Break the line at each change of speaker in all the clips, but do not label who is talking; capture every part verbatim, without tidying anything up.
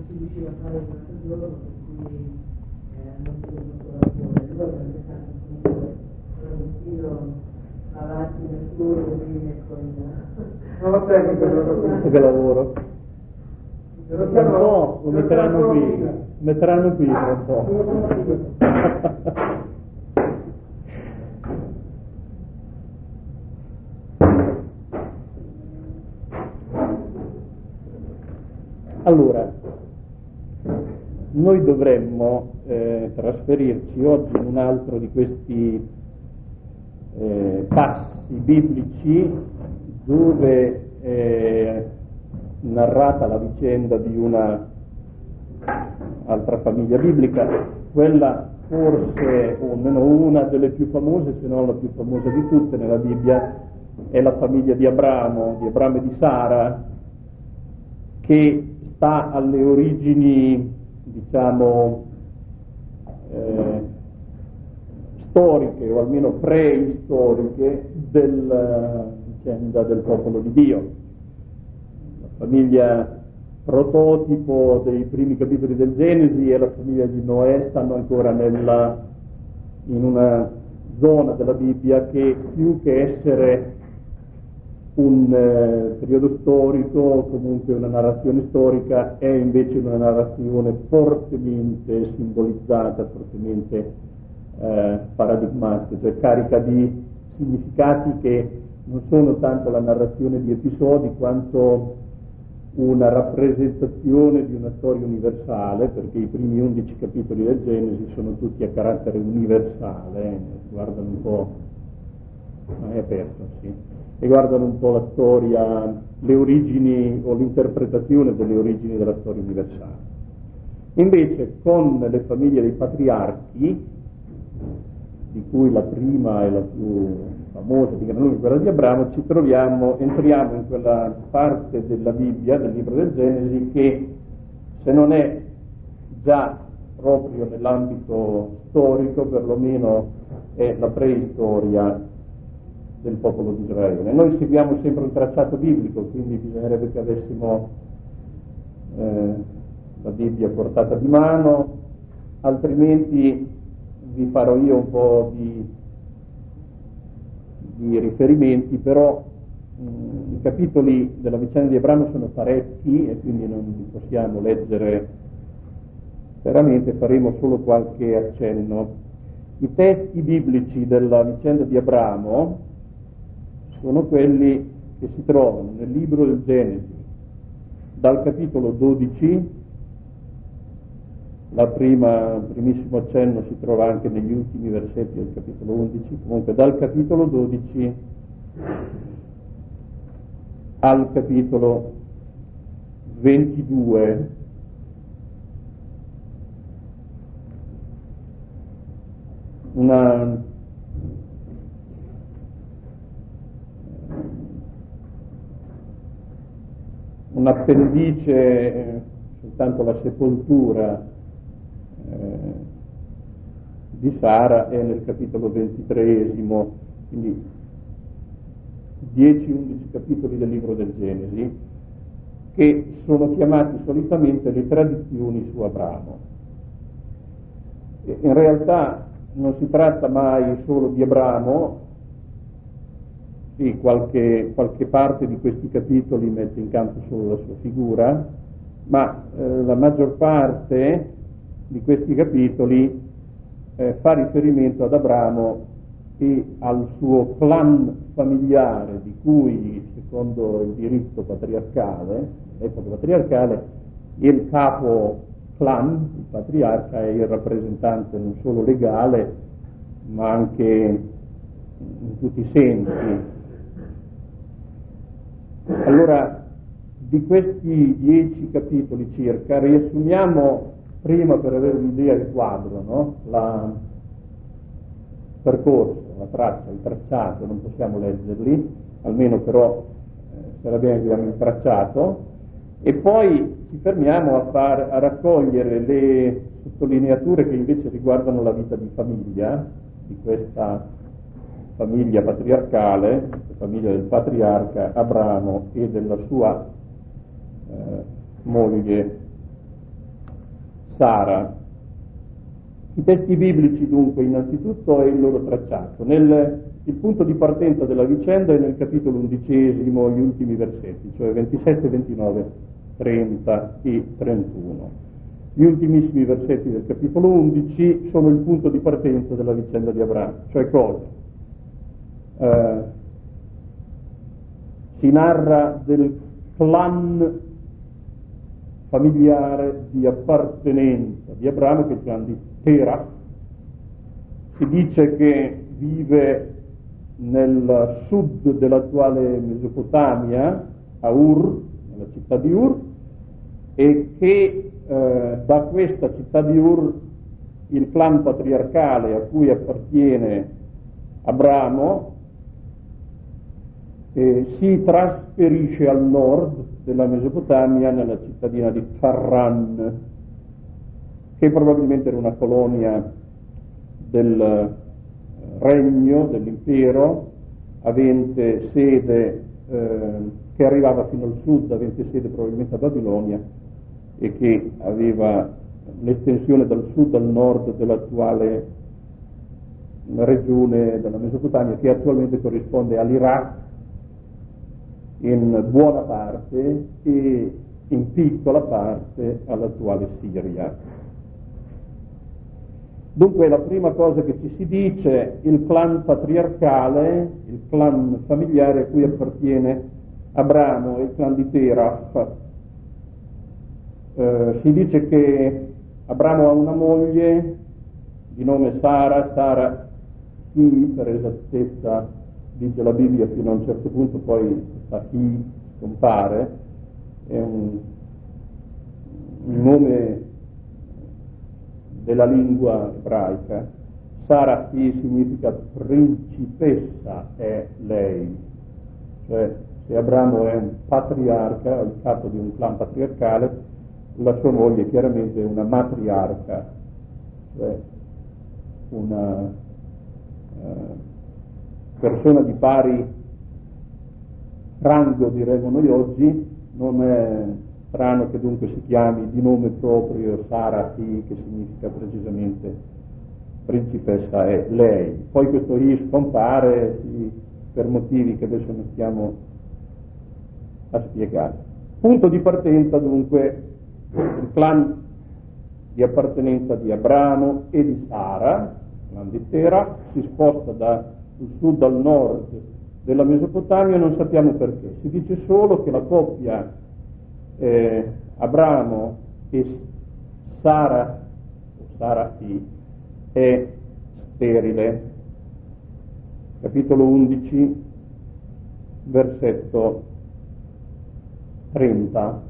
si riusciva a fare il giorno, per cui non si è fatto la pensate comunque Agostino avanti nel suo bene con
no, tecnico,
questo che lavoro. Un po' lo metteranno qui, metteranno qui per un po'. Allora, noi dovremmo eh, trasferirci oggi in un altro di questi eh, passi biblici dove è narrata la vicenda di una altra famiglia biblica, quella forse, o almeno una delle più famose, se non la più famosa di tutte nella Bibbia, è la famiglia di Abramo, di Abramo e di Sara, che sta alle origini, diciamo, eh, storiche o almeno preistoriche della vicenda del popolo di Dio. La famiglia prototipo dei primi capitoli del Genesi e la famiglia di Noè stanno ancora nella, in una zona della Bibbia che più che essere un eh, periodo storico o comunque una narrazione storica è invece una narrazione fortemente simbolizzata, fortemente eh, paradigmatica, cioè carica di significati che non sono tanto la narrazione di episodi quanto una rappresentazione di una storia universale, perché i primi undici capitoli del Genesi sono tutti a carattere universale, eh, guardano un po', ma è aperto, sì, e guardano un po' la storia, le origini o l'interpretazione delle origini della storia universale. Invece con le famiglie dei patriarchi, di cui la prima è la più famosa, di gran lunga quella di Abramo, ci troviamo, entriamo in quella parte della Bibbia, del libro del Genesi, che se non è già proprio nell'ambito storico, perlomeno è la preistoria del popolo di Israele. Noi seguiamo sempre un tracciato biblico, quindi bisognerebbe che avessimo eh, la Bibbia a portata di mano, altrimenti vi farò io un po' di, di riferimenti, però mh, i capitoli della vicenda di Abramo sono parecchi e quindi non li possiamo leggere veramente, faremo solo qualche accenno. I testi biblici della vicenda di Abramo sono quelli che si trovano nel libro del Genesi, dal capitolo dodici, la prima, il primissimo accenno si trova anche negli ultimi versetti del capitolo undici, comunque dal capitolo dodici al capitolo ventidue, una un'appendice, eh, soltanto la sepoltura eh, di Sara è nel capitolo ventitreesimo, quindi dieci undici capitoli del libro del Genesi, che sono chiamati solitamente le tradizioni su Abramo. E in realtà non si tratta mai solo di Abramo. Sì, qualche, qualche parte di questi capitoli mette in campo solo la sua figura, ma eh, la maggior parte di questi capitoli eh, fa riferimento ad Abramo e al suo clan familiare, di cui, secondo il diritto patriarcale, l'epoca patriarcale, il capo clan, il patriarca, è il rappresentante non solo legale, ma anche in tutti i sensi. Allora, di questi dieci capitoli circa, riassumiamo prima per avere un'idea di quadro, no? La percorso, la traccia, il tracciato, non possiamo leggerli, almeno però eh, sarà bene che abbiamo il tracciato, e poi ci fermiamo a, far, a raccogliere le sottolineature che invece riguardano la vita di famiglia, di questa famiglia patriarcale, questa famiglia del patriarca Abramo e della sua eh, moglie Sara. I testi biblici dunque innanzitutto è il loro tracciato. Nel, il punto di partenza della vicenda è nel capitolo undicesimo, gli ultimi versetti, cioè ventisette, ventinove, trenta e trentuno. Gli ultimissimi versetti del capitolo undici sono il punto di partenza della vicenda di Abramo. Cioè cosa? Eh, si narra del clan familiare di appartenenza di Abramo, che è il clan di Terah. Si dice che vive nel sud dell'attuale Mesopotamia, a Ur, nella città di Ur, e che eh, da questa città di Ur il clan patriarcale a cui appartiene Abramo eh, si trasferisce al nord della Mesopotamia, nella cittadina di Harran, che probabilmente era una colonia del regno, dell'impero, avente sede, eh, che arrivava fino al sud, avente sede probabilmente a Babilonia, e che aveva l'estensione dal sud al nord dell'attuale regione della Mesopotamia, che attualmente corrisponde all'Iraq in buona parte e in piccola parte all'attuale Siria. Dunque la prima cosa che ci si dice, il clan patriarcale, il clan familiare a cui appartiene Abramo, il clan di Terah. Eh, si dice che Abramo ha una moglie di nome Sara, Sara Hi, per esattezza dice la Bibbia fino a un certo punto, poi questa Hi scompare, è un, un nome della lingua ebraica. Sara Hi significa principessa è lei, cioè se Abramo è un patriarca, il capo di un clan patriarcale, la sua moglie chiaramente è una matriarca, cioè una uh, persona di pari rango, diremmo noi oggi. Non è strano che dunque si chiami di nome proprio Sara Hi, che significa precisamente principessa è lei. Poi questo Hi scompare sì, per motivi che adesso non stiamo a spiegare. Punto di partenza dunque il clan di appartenenza di Abramo e di Sara, il clan di Terah, si sposta dal sud al nord della Mesopotamia, non sappiamo perché. Si dice solo che la coppia eh, Abramo e Sara, o Sara Hi, è sterile. Capitolo undici, versetto trenta.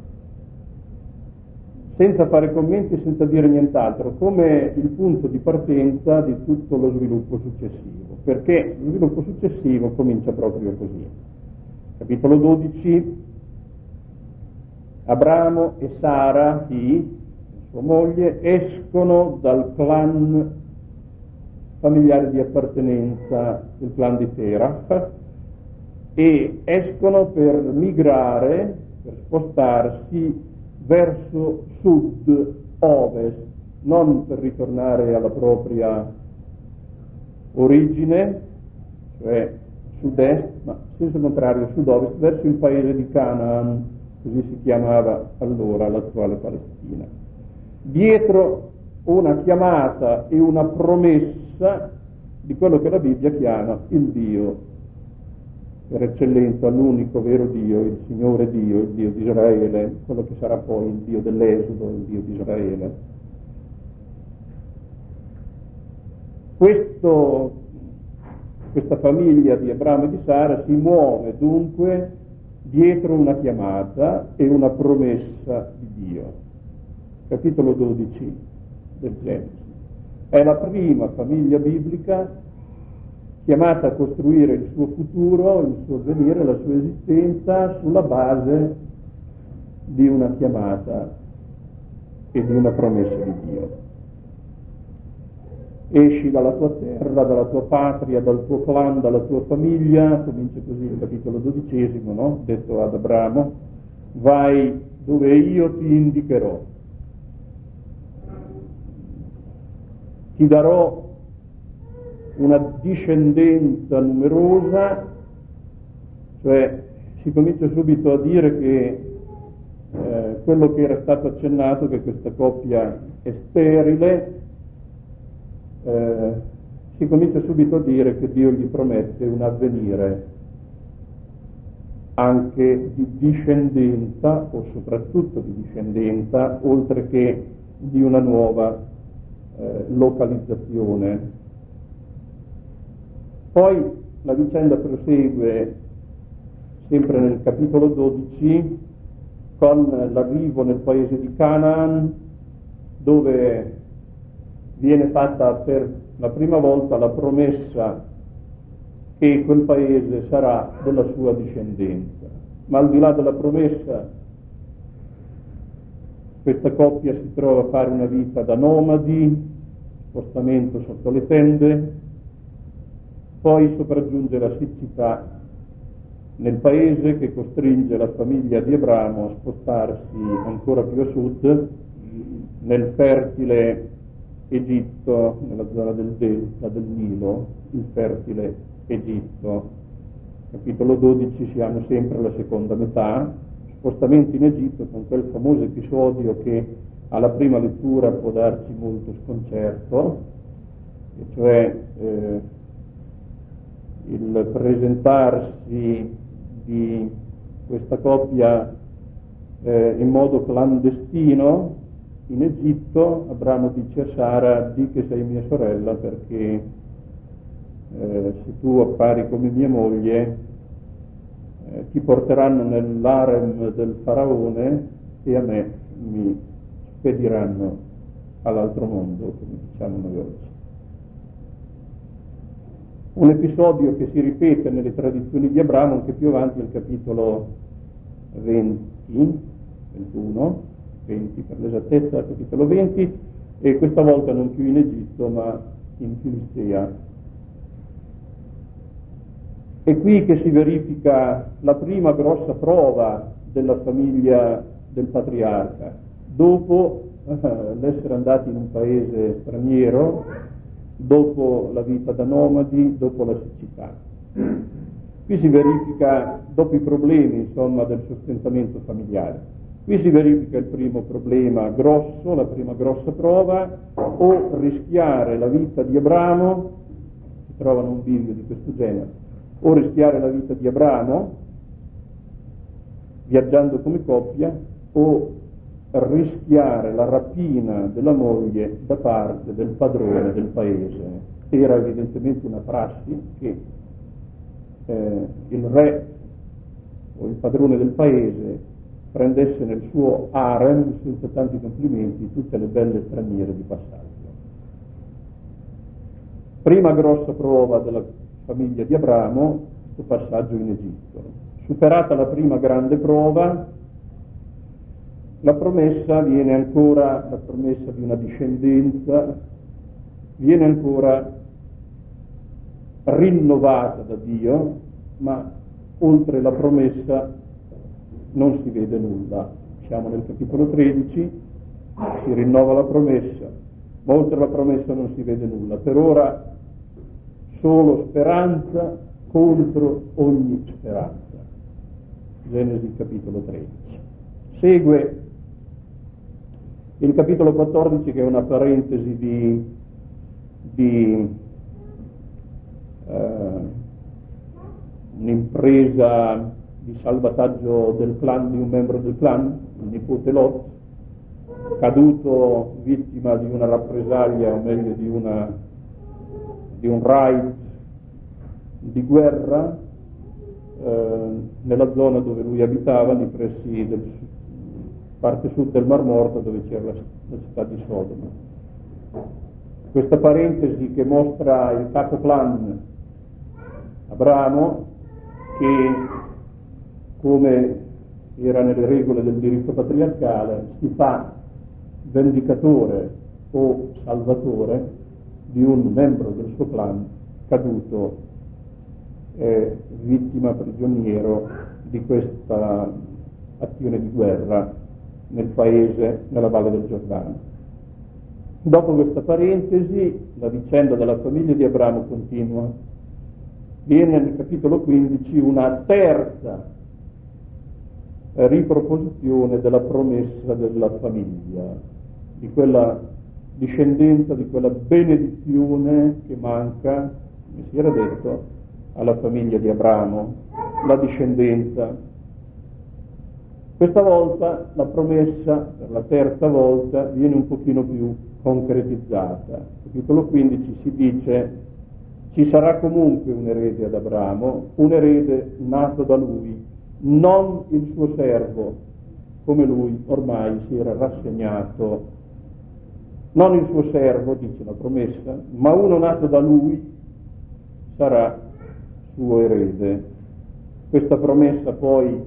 Senza fare commenti, senza dire nient'altro, come il punto di partenza di tutto lo sviluppo successivo, perché lo sviluppo successivo comincia proprio così. Capitolo dodici, Abramo e Sara Hi, sua moglie, escono dal clan familiare di appartenenza, il clan di Terah, e escono per migrare, per spostarsi verso sud-ovest, non per ritornare alla propria origine, cioè sud-est, ma senso contrario, sud-ovest, verso il paese di Canaan, così si chiamava allora l'attuale Palestina. Dietro una chiamata e una promessa di quello che la Bibbia chiama il Dio per eccellenza, l'unico vero Dio, il Signore Dio, il Dio di Israele, quello che sarà poi il Dio dell'Esodo, il Dio di Israele. Questo, questa famiglia di Abramo e di Sara si muove dunque dietro una chiamata e una promessa di Dio. Capitolo dodici del Genesi. È la prima famiglia biblica chiamata a costruire il suo futuro, il suo avvenire, la sua esistenza sulla base di una chiamata e di una promessa di Dio. Esci dalla tua terra, dalla tua patria, dal tuo clan, dalla tua famiglia, comincia così il capitolo dodicesimo, no? Detto ad Abramo, vai dove io ti indicherò. ti darò una discendenza numerosa, cioè si comincia subito a dire che eh, quello che era stato accennato, che questa coppia è sterile, eh, si comincia subito a dire che Dio gli promette un avvenire anche di discendenza, o soprattutto di discendenza, oltre che di una nuova eh, localizzazione. Poi la vicenda prosegue sempre nel capitolo dodici con l'arrivo nel paese di Canaan, dove viene fatta per la prima volta la promessa che quel paese sarà della sua discendenza. Ma al di là della promessa, questa coppia si trova a fare una vita da nomadi, spostamento sotto le tende, poi sopraggiunge la siccità nel paese che costringe la famiglia di Abramo a spostarsi ancora più a sud, nel fertile Egitto, nella zona del delta del Nilo, il fertile Egitto. Capitolo dodici, siamo sempre alla seconda metà, spostamenti in Egitto, con quel famoso episodio che alla prima lettura può darci molto sconcerto, e cioè eh, il presentarsi di questa coppia eh, in modo clandestino in Egitto. Abramo dice a Sara: di che sei mia sorella, perché eh, se tu appari come mia moglie eh, ti porteranno nell'harem del faraone e a me mi spediranno all'altro mondo, come diciamo noi oggi. Un episodio che si ripete nelle tradizioni di Abramo anche più avanti al capitolo venti, ventuno, venti per l'esattezza, capitolo venti, e questa volta non più in Egitto ma in Filistea. È qui che si verifica la prima grossa prova della famiglia del patriarca, dopo eh, l'essere andati in un paese straniero, dopo la vita da nomadi, dopo la siccità. Qui si verifica, dopo i problemi insomma del sostentamento familiare, qui si verifica il primo problema grosso, la prima grossa prova: o rischiare la vita di Abramo, si trova in un bivio di questo genere, o rischiare la vita di Abramo viaggiando come coppia, o rischiare la rapina della moglie da parte del padrone del paese. Era evidentemente una prassi che eh, il re o il padrone del paese prendesse nel suo harem, senza tanti complimenti, tutte le belle straniere di passaggio. Prima grossa prova della famiglia di Abramo, questo passaggio in Egitto. Superata la prima grande prova, la promessa viene ancora, la promessa di una discendenza, viene ancora rinnovata da Dio, ma oltre la promessa non si vede nulla. Siamo nel capitolo tredici, si rinnova la promessa, ma oltre la promessa non si vede nulla. Per ora solo speranza contro ogni speranza. Genesi capitolo tredici. Segue il capitolo quattordici, che è una parentesi di, di eh, un'impresa di salvataggio del clan, di un membro del clan, il nipote Lot, caduto vittima di una rappresaglia, o meglio di, una, di un raid di guerra eh, nella zona dove lui abitava, nei pressi del parte sud del Mar Morto, dove c'era la, la città di Sodoma. Questa parentesi che mostra il capo clan Abramo, che, come era nelle regole del diritto patriarcale, si fa vendicatore o salvatore di un membro del suo clan caduto, eh, vittima prigioniero di questa azione di guerra nel paese, nella valle del Giordano. Dopo questa parentesi, la vicenda della famiglia di Abramo continua. Viene nel capitolo quindici una terza riproposizione della promessa della famiglia, di quella discendenza, di quella benedizione che manca, come si era detto, alla famiglia di Abramo, la discendenza. Questa volta la promessa, per la terza volta, viene un pochino più concretizzata. Capitolo quindici si dice: ci sarà comunque un erede ad Abramo, un erede nato da lui, non il suo servo, come lui ormai si era rassegnato. Non il suo servo, dice la promessa, ma uno nato da lui sarà suo erede. Questa promessa poi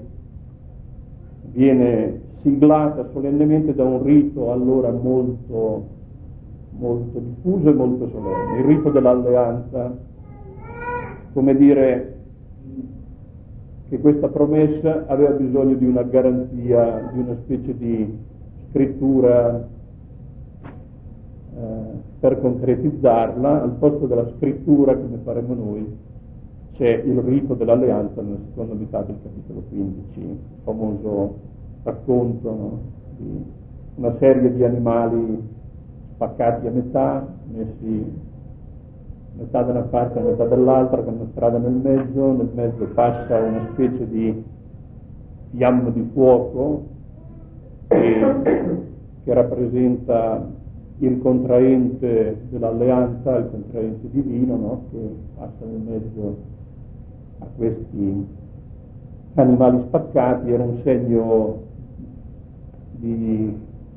viene siglata solennemente da un rito allora molto, molto diffuso e molto solenne, il rito dell'alleanza, come dire che questa promessa aveva bisogno di una garanzia, di una specie di scrittura eh, per concretizzarla. Al posto della scrittura, come faremo noi, c'è il rito dell'alleanza nella seconda metà del capitolo quindici, il famoso racconto, no, di una serie di animali spaccati a metà, messi metà da una parte e metà dall'altra, con una strada nel mezzo, nel mezzo passa una specie di fiamma di fuoco che, che rappresenta il contraente dell'alleanza, il contraente divino, no, che passa nel mezzo a questi animali spaccati. Era un segno di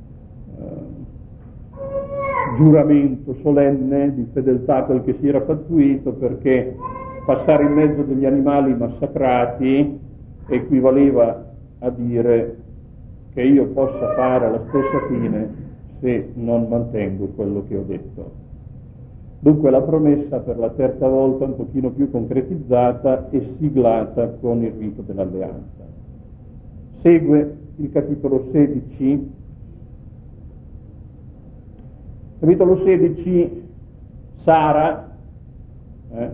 eh, giuramento solenne, di fedeltà a quel che si era pattuito, perché passare in mezzo degli animali massacrati equivaleva a dire che io possa fare la stessa fine se non mantengo quello che ho detto. Dunque la promessa per la terza volta un pochino più concretizzata e siglata con il rito dell'alleanza. Segue il capitolo sedici. Capitolo sedici, Sara, eh,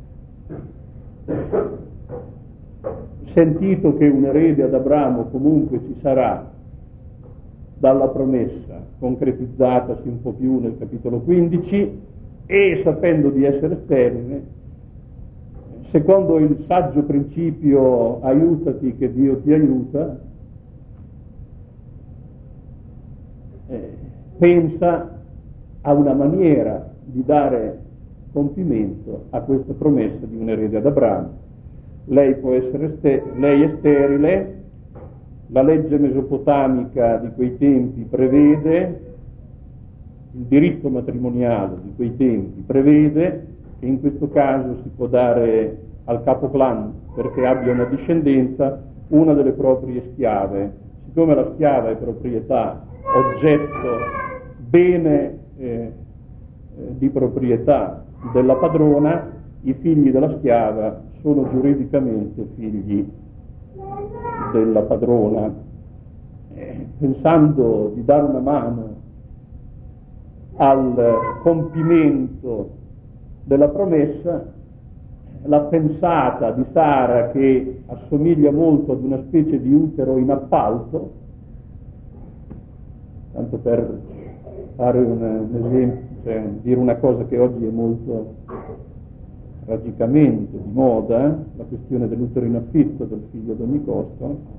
sentito che un erede ad Abramo comunque ci sarà dalla promessa, concretizzatasi un po' più nel capitolo quindici, e sapendo di essere sterile, secondo il saggio principio aiutati che Dio ti aiuta, eh, pensa a una maniera di dare compimento a questa promessa di un erede ad Abramo. Lei può essere ste- lei è sterile, la legge mesopotamica di quei tempi prevede, il diritto matrimoniale di quei tempi prevede che in questo caso si può dare al capoclan, perché abbia una discendenza, una delle proprie schiave. Siccome la schiava è proprietà, oggetto, bene eh, eh, di proprietà della padrona, i figli della schiava sono giuridicamente figli della padrona. Eh, pensando di dare una mano al compimento della promessa, la pensata di Sara, che assomiglia molto ad una specie di utero in appalto, tanto per fare un, un esempio, cioè dire una cosa che oggi è molto tragicamente di moda, la questione dell'utero in affitto del figlio ad ogni costo.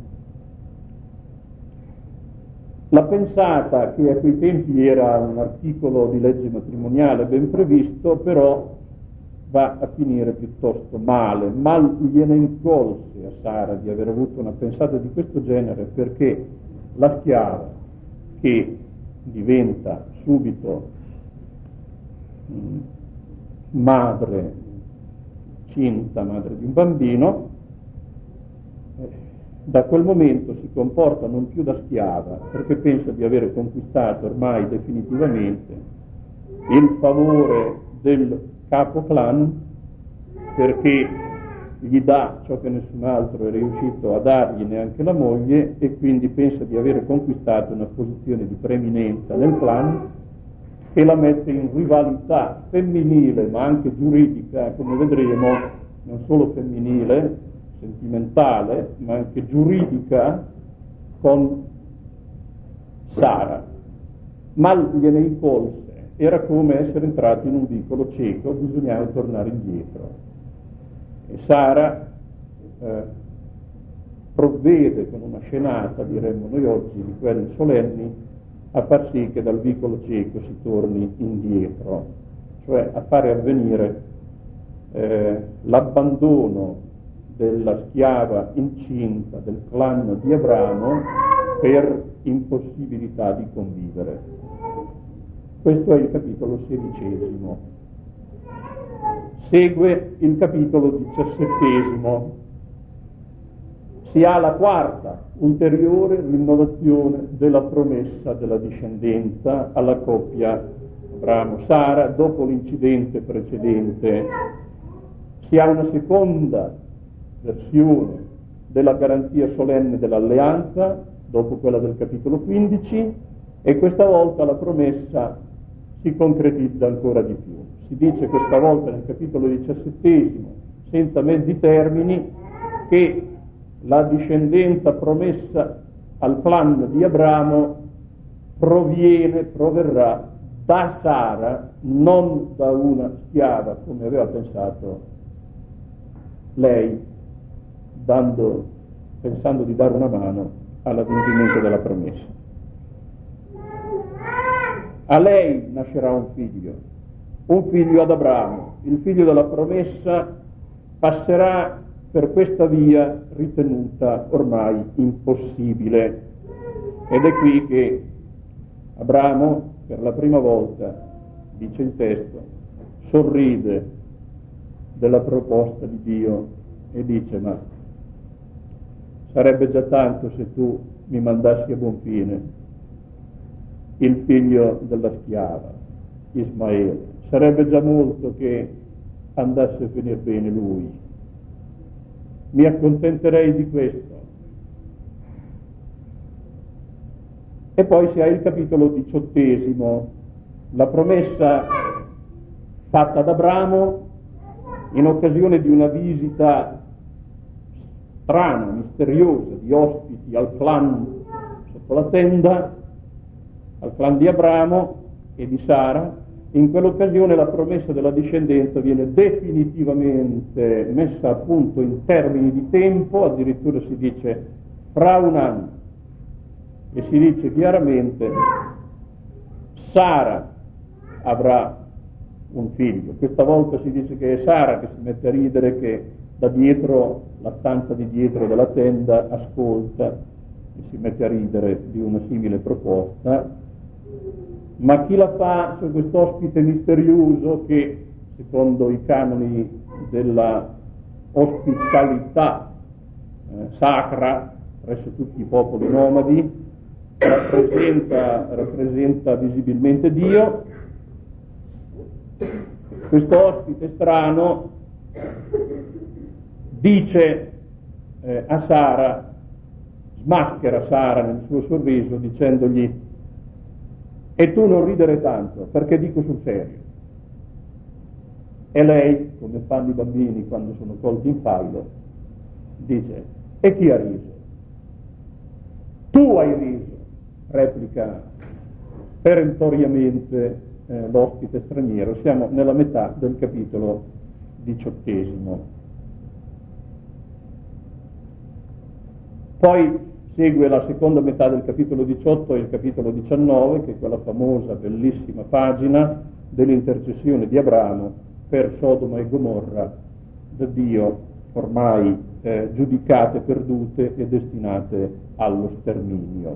La pensata, che a quei tempi era un articolo di legge matrimoniale ben previsto, però va a finire piuttosto male. Mal gliene incolse a Sara di aver avuto una pensata di questo genere, perché la schiava, che diventa subito mh, madre cinta, madre di un bambino, eh, da quel momento si comporta non più da schiava, perché pensa di avere conquistato ormai definitivamente il favore del capo clan, perché gli dà ciò che nessun altro è riuscito a dargli, neanche la moglie, e quindi pensa di avere conquistato una posizione di preeminenza nel clan, che la mette in rivalità femminile ma anche giuridica, come vedremo, non solo femminile, sentimentale, ma anche giuridica con Sara. Mal gliene incolse, era come essere entrati in un vicolo cieco, bisognava tornare indietro. E Sara eh, provvede con una scenata, diremmo noi oggi, di quelle solenni, a far sì che dal vicolo cieco si torni indietro, cioè a fare avvenire eh, l'abbandono della schiava incinta del clan di Abramo per impossibilità di convivere. Questo è il capitolo sedicesimo. Segue il capitolo diciassettesimo. Si ha la quarta, ulteriore rinnovazione della promessa della discendenza alla coppia Abramo-Sara. Dopo l'incidente precedente si ha una seconda versione della garanzia solenne dell'alleanza, dopo quella del capitolo quindici, e questa volta la promessa si concretizza ancora di più. Si dice questa volta nel capitolo diciassettesimo, senza mezzi termini, che la discendenza promessa al clan di Abramo proviene, proverrà da Sara, non da una schiava come aveva pensato lei, dando, pensando di dare una mano all'avvenimento della promessa. A lei nascerà un figlio, un figlio ad Abramo. Il figlio della promessa passerà per questa via ritenuta ormai impossibile. Ed è qui che Abramo, per la prima volta, dice il testo, sorride della proposta di Dio e dice: ma sarebbe già tanto se tu mi mandassi a buon fine il figlio della schiava, Ismaele. Sarebbe già molto che andasse a finire bene lui. Mi accontenterei di questo. E poi si ha il capitolo diciottesimo, la promessa fatta ad Abramo in occasione di una visita strana, misteriosa, di ospiti al clan sotto la tenda, al clan di Abramo e di Sara. In quell'occasione la promessa della discendenza viene definitivamente messa a punto in termini di tempo, addirittura si dice fra un anno, e si dice chiaramente Sara avrà un figlio. Questa volta si dice che è Sara che si mette a ridere, che da dietro la stanza di dietro della tenda ascolta e si mette a ridere di una simile proposta. Ma chi la fa? C'è questo ospite misterioso che, secondo i canoni della ospitalità eh, sacra presso tutti i popoli nomadi, rappresenta, rappresenta visibilmente Dio. Questo ospite strano dice eh, a Sara, smaschera Sara nel suo sorriso dicendogli: e tu non ridere tanto, perché dico sul serio. E lei, come fanno i bambini quando sono colti in fallo, dice: e chi ha riso? Tu hai riso, replica perentoriamente eh, l'ospite straniero. Siamo nella metà del capitolo diciottesimo. Poi segue la seconda metà del capitolo diciotto e il capitolo diciannove, che è quella famosa, bellissima pagina dell'intercessione di Abramo per Sodoma e Gomorra, da Dio ormai eh, giudicate perdute e destinate allo sterminio.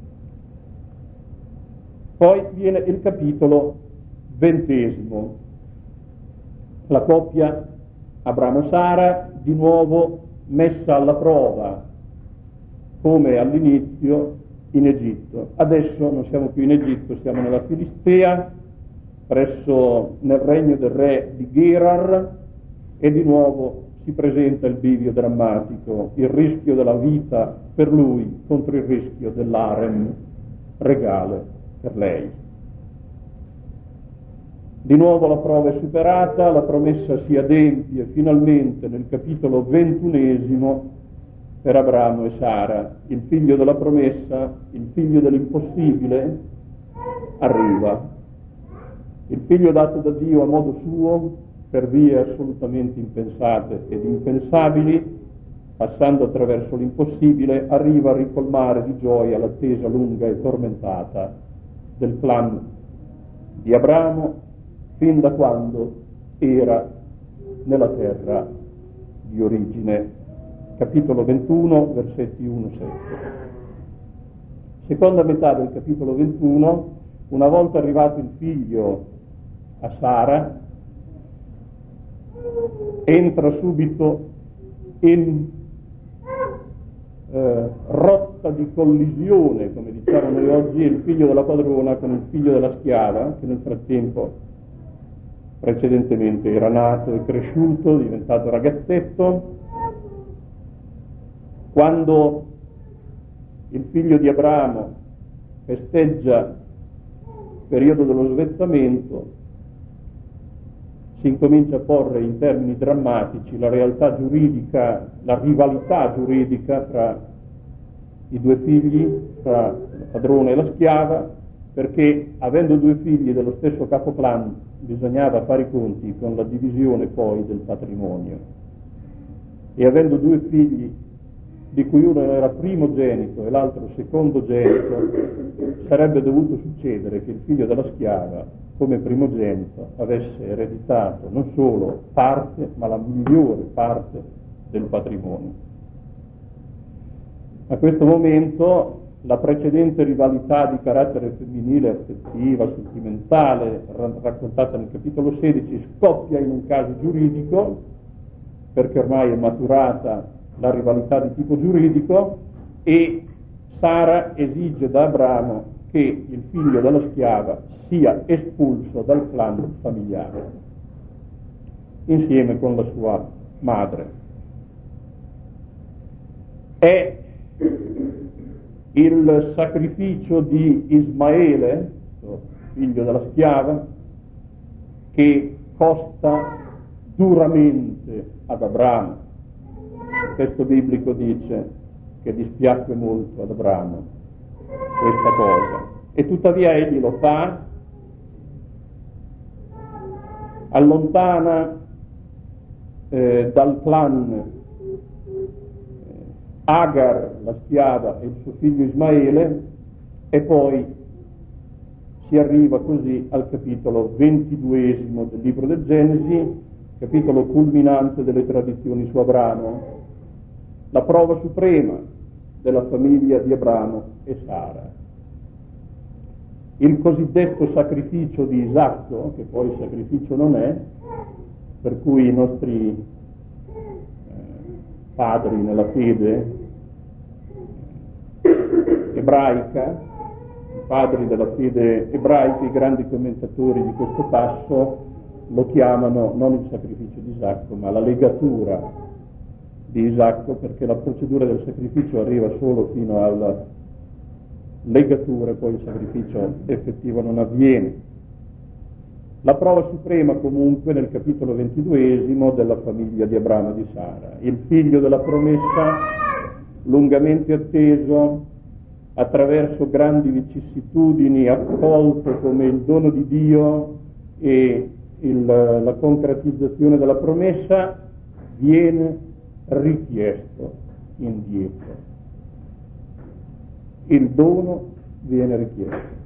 Poi viene il capitolo ventesimo, la coppia Abramo-Sara di nuovo messa alla prova, come all'inizio in Egitto. Adesso non siamo più in Egitto, siamo nella Filistea, presso nel regno del re di Gerar, e di nuovo si presenta il bivio drammatico, il rischio della vita per lui contro il rischio dell'harem regale per lei. Di nuovo la prova è superata, la promessa si adempie finalmente nel capitolo ventunesimo per Abramo e Sara. Il figlio della promessa, il figlio dell'impossibile, arriva. Il figlio dato da Dio a modo suo, per vie assolutamente impensate ed impensabili, passando attraverso l'impossibile, arriva a ricolmare di gioia l'attesa lunga e tormentata del clan di Abramo fin da quando era nella terra di origine. Capitolo ventuno, versetti uno sette. Seconda metà del capitolo ventuno, una volta arrivato il figlio a Sara, entra subito in eh, rotta di collisione, come diciamo noi oggi, il figlio della padrona con il figlio della schiava, che nel frattempo precedentemente era nato e cresciuto, diventato ragazzetto. Quando il figlio di Abramo festeggia il periodo dello svezzamento, si incomincia a porre in termini drammatici la realtà giuridica, la rivalità giuridica tra i due figli, tra la padrona e la schiava, perché avendo due figli dello stesso capoclan bisognava fare i conti con la divisione poi del patrimonio, e avendo due figli di cui uno era primogenito e l'altro secondogenito, sarebbe dovuto succedere che il figlio della schiava, come primogenito, avesse ereditato non solo parte, ma la migliore parte del patrimonio. A questo momento la precedente rivalità di carattere femminile, affettiva, sentimentale, raccontata nel capitolo sedici, scoppia in un caso giuridico, perché ormai è maturata la rivalità di tipo giuridico, e Sara esige da Abramo che il figlio della schiava sia espulso dal clan familiare, insieme con la sua madre. È il sacrificio di Ismaele, figlio della schiava, che costa duramente ad Abramo. Il testo biblico dice che dispiacque molto ad Abramo questa cosa, e tuttavia egli lo fa, allontana eh, dal clan Agar, la schiava, e il suo figlio Ismaele, e poi si arriva così al capitolo ventiduesimo del libro del Genesi, capitolo culminante delle tradizioni su Abramo, la prova suprema della famiglia di Abramo e Sara. Il cosiddetto sacrificio di Isacco, che poi sacrificio non è, per cui i nostri padri nella fede ebraica, i padri della fede ebraica, i grandi commentatori di questo passo lo chiamano non il sacrificio di Isacco, ma la legatura di Isacco, perché la procedura del sacrificio arriva solo fino alla legatura e poi il sacrificio effettivo non avviene. La prova suprema comunque nel capitolo ventiduesimo della famiglia di Abramo e di Sara, il figlio della promessa, lungamente atteso, attraverso grandi vicissitudini, accolto come il dono di Dio e il, la concretizzazione della promessa, viene richiesto indietro. Il dono viene richiesto.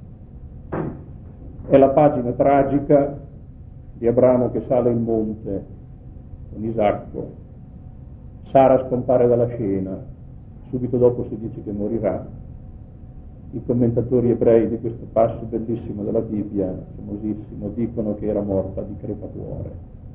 È la pagina tragica di Abramo che sale il monte con Isacco. Sara scompare dalla scena, subito dopo si dice che morirà. I commentatori ebrei di questo passo bellissimo della Bibbia, famosissimo, dicono che era morta di crepatore.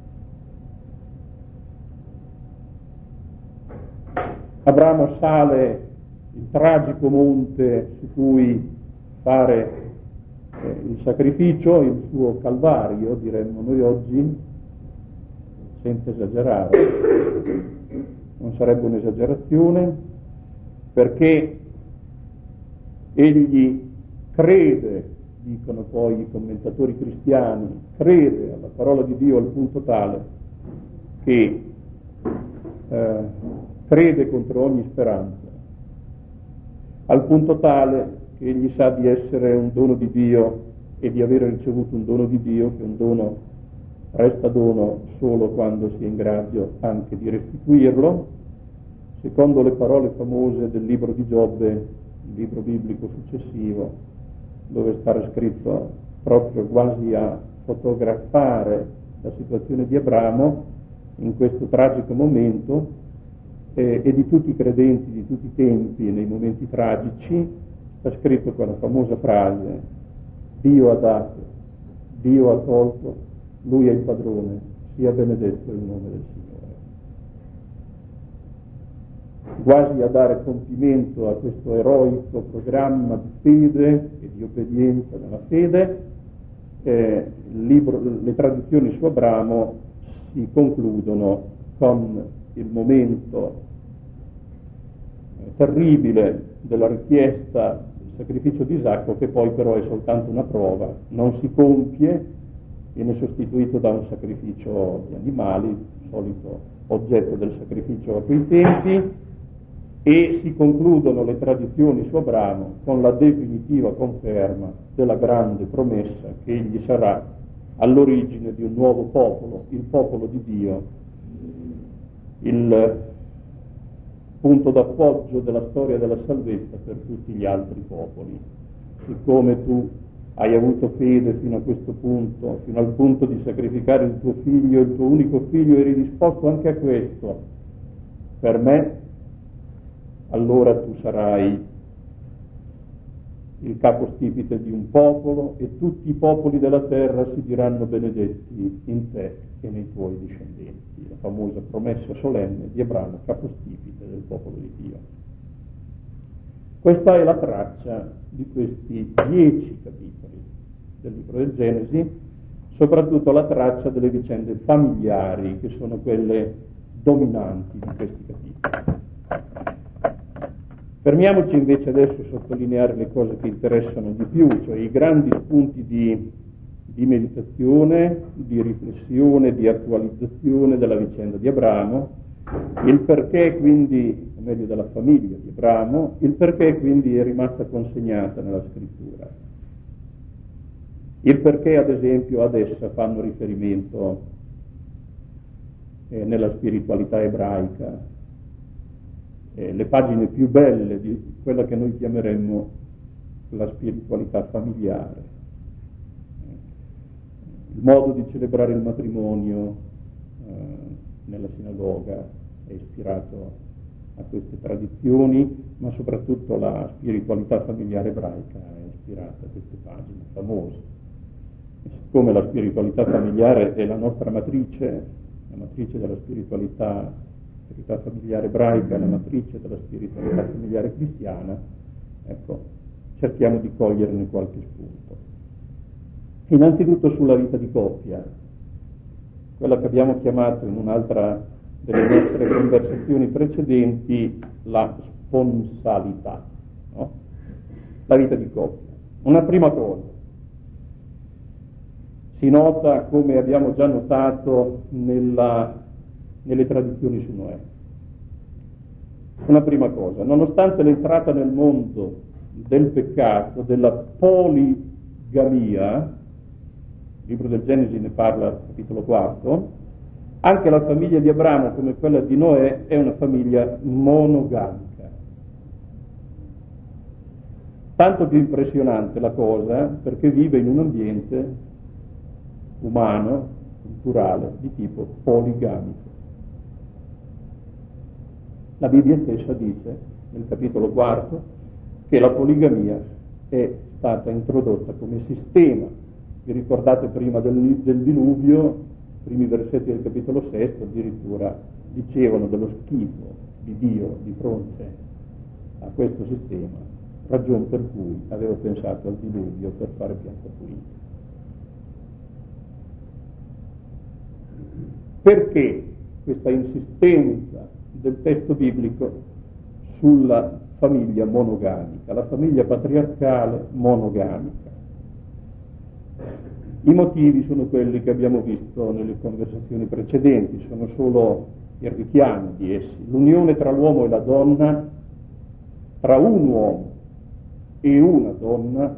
Abramo sale il tragico monte su cui fare il sacrificio, il suo calvario, diremmo noi oggi, senza esagerare. Non sarebbe un'esagerazione, perché egli crede dicono poi i commentatori cristiani, crede alla parola di Dio al punto tale che eh, crede contro ogni speranza, al punto tale che egli sa di essere un dono di Dio e di avere ricevuto un dono di Dio, che un dono resta dono solo quando si è in grado anche di restituirlo, secondo le parole famose del libro di Giobbe, il libro biblico successivo, dove sta scritto proprio quasi a fotografare la situazione di Abramo in questo tragico momento, eh, e di tutti i credenti di tutti i tempi nei momenti tragici, sta scritto quella famosa frase: Dio ha dato, Dio ha tolto, Lui è il padrone, sia benedetto il nome del Signore. Quasi a dare compimento a questo eroico programma di fede e di obbedienza nella fede, eh, il libro, le tradizioni su Abramo si concludono con il momento eh, terribile della richiesta del sacrificio di Isacco, che poi però è soltanto una prova, non si compie, viene sostituito da un sacrificio di animali, solito oggetto del sacrificio a quei tempi, e si concludono le tradizioni su Abramo con la definitiva conferma della grande promessa che egli sarà all'origine di un nuovo popolo, il popolo di Dio, il punto d'appoggio della storia della salvezza per tutti gli altri popoli. Siccome tu hai avuto fede fino a questo punto, fino al punto di sacrificare il tuo figlio, il tuo unico figlio, eri disposto anche a questo per me, allora tu sarai il capostipite di un popolo e tutti i popoli della terra si diranno benedetti in te e nei tuoi discendenti. La famosa promessa solenne di Abramo, capostipite del popolo di Dio. Questa è la traccia di questi dieci capitoli del libro del Genesi, soprattutto la traccia delle vicende familiari, che sono quelle dominanti di questi capitoli. Fermiamoci invece adesso a sottolineare le cose che interessano di più, cioè i grandi spunti di, di meditazione, di riflessione, di attualizzazione della vicenda di Abramo, il perché quindi, o meglio della famiglia di Abramo, il perché quindi è rimasta consegnata nella scrittura, il perché ad esempio ad essa fanno riferimento eh, nella spiritualità ebraica, Eh, le pagine più belle di quella che noi chiameremmo la spiritualità familiare. Il modo di celebrare il matrimonio eh, nella sinagoga è ispirato a queste tradizioni, ma soprattutto la spiritualità familiare ebraica è ispirata a queste pagine famose. E siccome la spiritualità familiare è la nostra matrice, la matrice della spiritualità La spiritualità familiare ebraica, la matrice della spiritualità familiare cristiana, ecco, cerchiamo di coglierne qualche spunto. Innanzitutto sulla vita di coppia, quella che abbiamo chiamato in un'altra delle nostre conversazioni precedenti la sponsalità, no? La vita di coppia. Una prima cosa, si nota, come abbiamo già notato nella nelle tradizioni su Noè. Una prima cosa, nonostante l'entrata nel mondo del peccato, della poligamia, il libro del Genesi ne parla al capitolo quarto, anche la famiglia di Abramo, come quella di Noè, è una famiglia monogamica. Tanto più impressionante la cosa perché vive in un ambiente umano, culturale, di tipo poligamico. La Bibbia stessa dice, nel capitolo quarto, che la poligamia è stata introdotta come sistema. Vi ricordate prima del, del diluvio, i primi versetti del capitolo sesto, addirittura dicevano dello schifo di Dio di fronte a questo sistema, ragion per cui aveva pensato al diluvio per fare piazza pulita. Perché questa insistenza del testo biblico sulla famiglia monogamica, la famiglia patriarcale monogamica? I motivi sono quelli che abbiamo visto nelle conversazioni precedenti, sono solo il richiamo di essi. L'unione tra l'uomo e la donna, tra un uomo e una donna,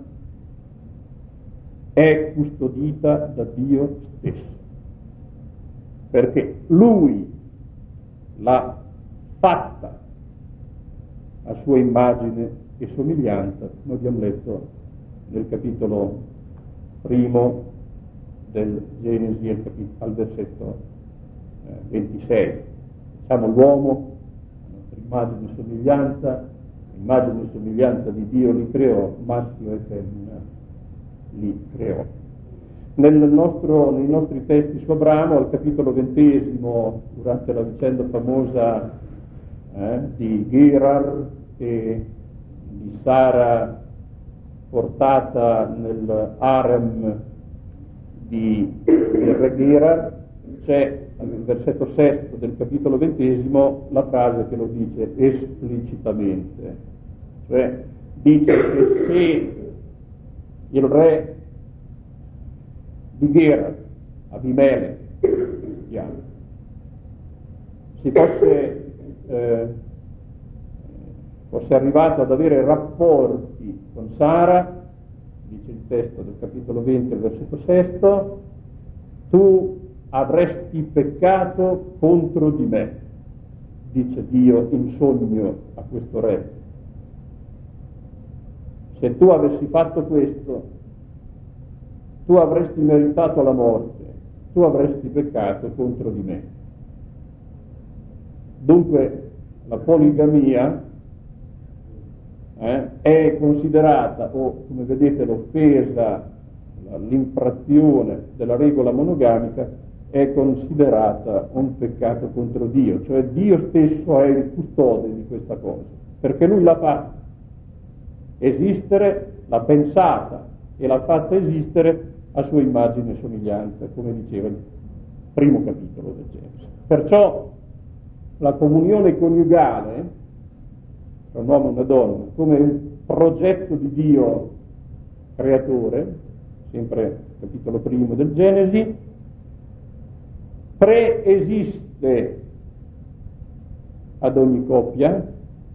è custodita da Dio stesso, perché Lui l'ha fatta a sua immagine e somiglianza, come abbiamo letto nel capitolo primo del Genesi al, capit- al versetto eh, ventisei. Diciamo l'uomo, a nostra immagine e somiglianza, immagine e somiglianza di Dio li creò, maschio e femmina li creò. Nel nostro, nei nostri testi su Abramo, al capitolo ventesimo, durante la vicenda famosa eh, di Gerar e di Sara portata nel harem di, di re Gerar, c'è nel versetto sesto del capitolo ventesimo la frase che lo dice esplicitamente, cioè dice che se il re di Gerar, Abimelech, si fosse, eh, fosse arrivato ad avere rapporti con Sara, dice il testo del capitolo venti, al versetto sesto, tu avresti peccato contro di me, dice Dio in sogno a questo re. Se tu avessi fatto questo, tu avresti meritato la morte, tu avresti peccato contro di me. Dunque la poligamia eh, è considerata, o come vedete l'offesa, l'infrazione della regola monogamica, è considerata un peccato contro Dio, cioè Dio stesso è il custode di questa cosa, perché Lui l'ha fatta esistere, l'ha pensata e l'ha fatta esistere a sua immagine e somiglianza, come diceva il primo capitolo del Genesi. Perciò la comunione coniugale tra un uomo e una donna, come un progetto di Dio creatore, sempre capitolo primo del Genesi, preesiste ad ogni coppia,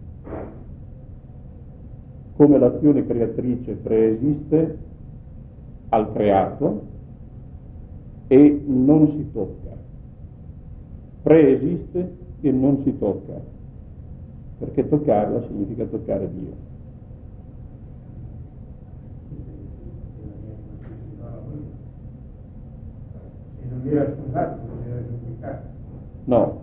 come l'azione creatrice preesiste al creato, e non si tocca. Preesiste e non si tocca, perché toccarla significa toccare Dio.
Se non era sposato, non era giudicato.
No,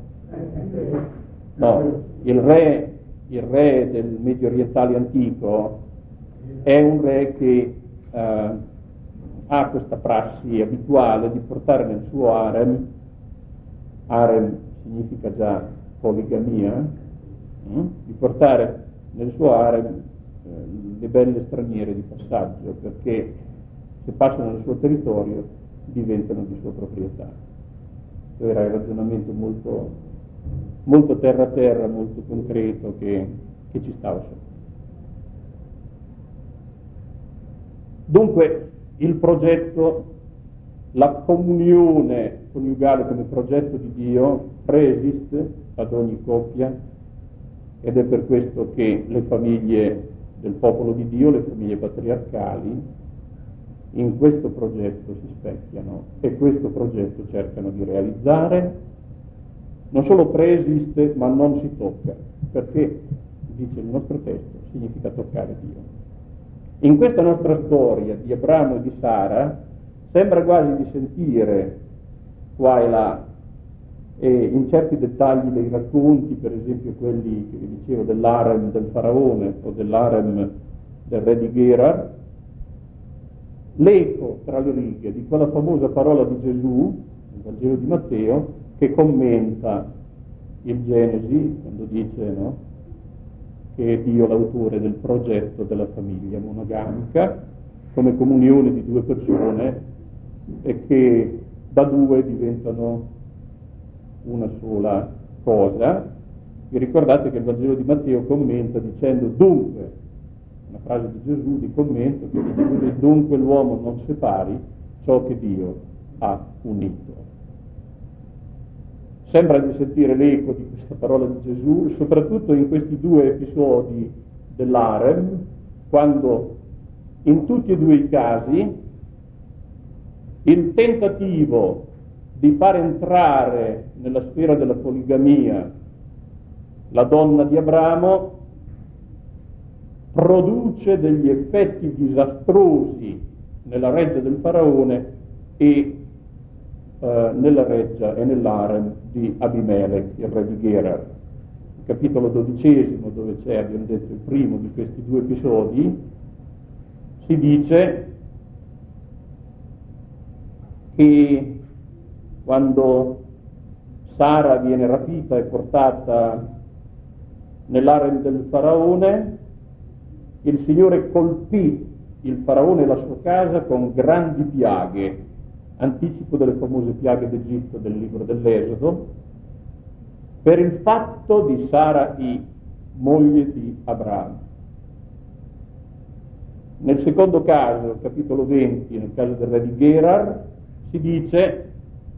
no, il re, il re del Medio Orientale antico è un re che eh, ha questa prassi abituale di portare nel suo harem, harem significa già poligamia, hm? di portare nel suo harem eh, le belle straniere di passaggio, perché se passano nel suo territorio diventano di sua proprietà. Era il ragionamento molto, molto terra a terra, molto concreto che, che ci stava sopra. Dunque il progetto, la comunione coniugale come progetto di Dio preesiste ad ogni coppia, ed è per questo che le famiglie del popolo di Dio, le famiglie patriarcali, in questo progetto si specchiano e questo progetto cercano di realizzare. Non solo preesiste, ma non si tocca, perché, dice il nostro testo, significa toccare Dio. In questa nostra storia di Abramo e di Sara sembra quasi di sentire qua e là, e in certi dettagli dei racconti, per esempio quelli che vi dicevo dell'harem del faraone o dell'harem del re di Gerar, l'eco tra le righe di quella famosa parola di Gesù, nel Vangelo di Matteo, che commenta il Genesi, quando dice, no, che è Dio l'autore del progetto della famiglia monogamica, come comunione di due persone, e che da due diventano una sola cosa. Vi ricordate che il Vangelo di Matteo commenta dicendo: dunque, una frase di Gesù di commento che dice così: dunque l'uomo non separi ciò che Dio ha unito. Sembra di sentire l'eco di questa parola di Gesù, soprattutto in questi due episodi dell'Harem, quando in tutti e due i casi il tentativo di far entrare nella sfera della poligamia la donna di Abramo produce degli effetti disastrosi nella reggia del faraone e eh, nella reggia e nell'harem di Abimelech, il re di Gerar. Il capitolo dodicesimo, dove c'è, abbiamo detto, il primo di questi due episodi, si dice che quando Sara viene rapita e portata nell'harem del faraone, il Signore colpì il faraone e la sua casa con grandi piaghe, anticipo delle famose piaghe d'Egitto del libro dell'Esodo, per il fatto di Sarai, moglie di Abramo. Nel secondo caso, capitolo venti, nel caso del re di Gerar, si dice,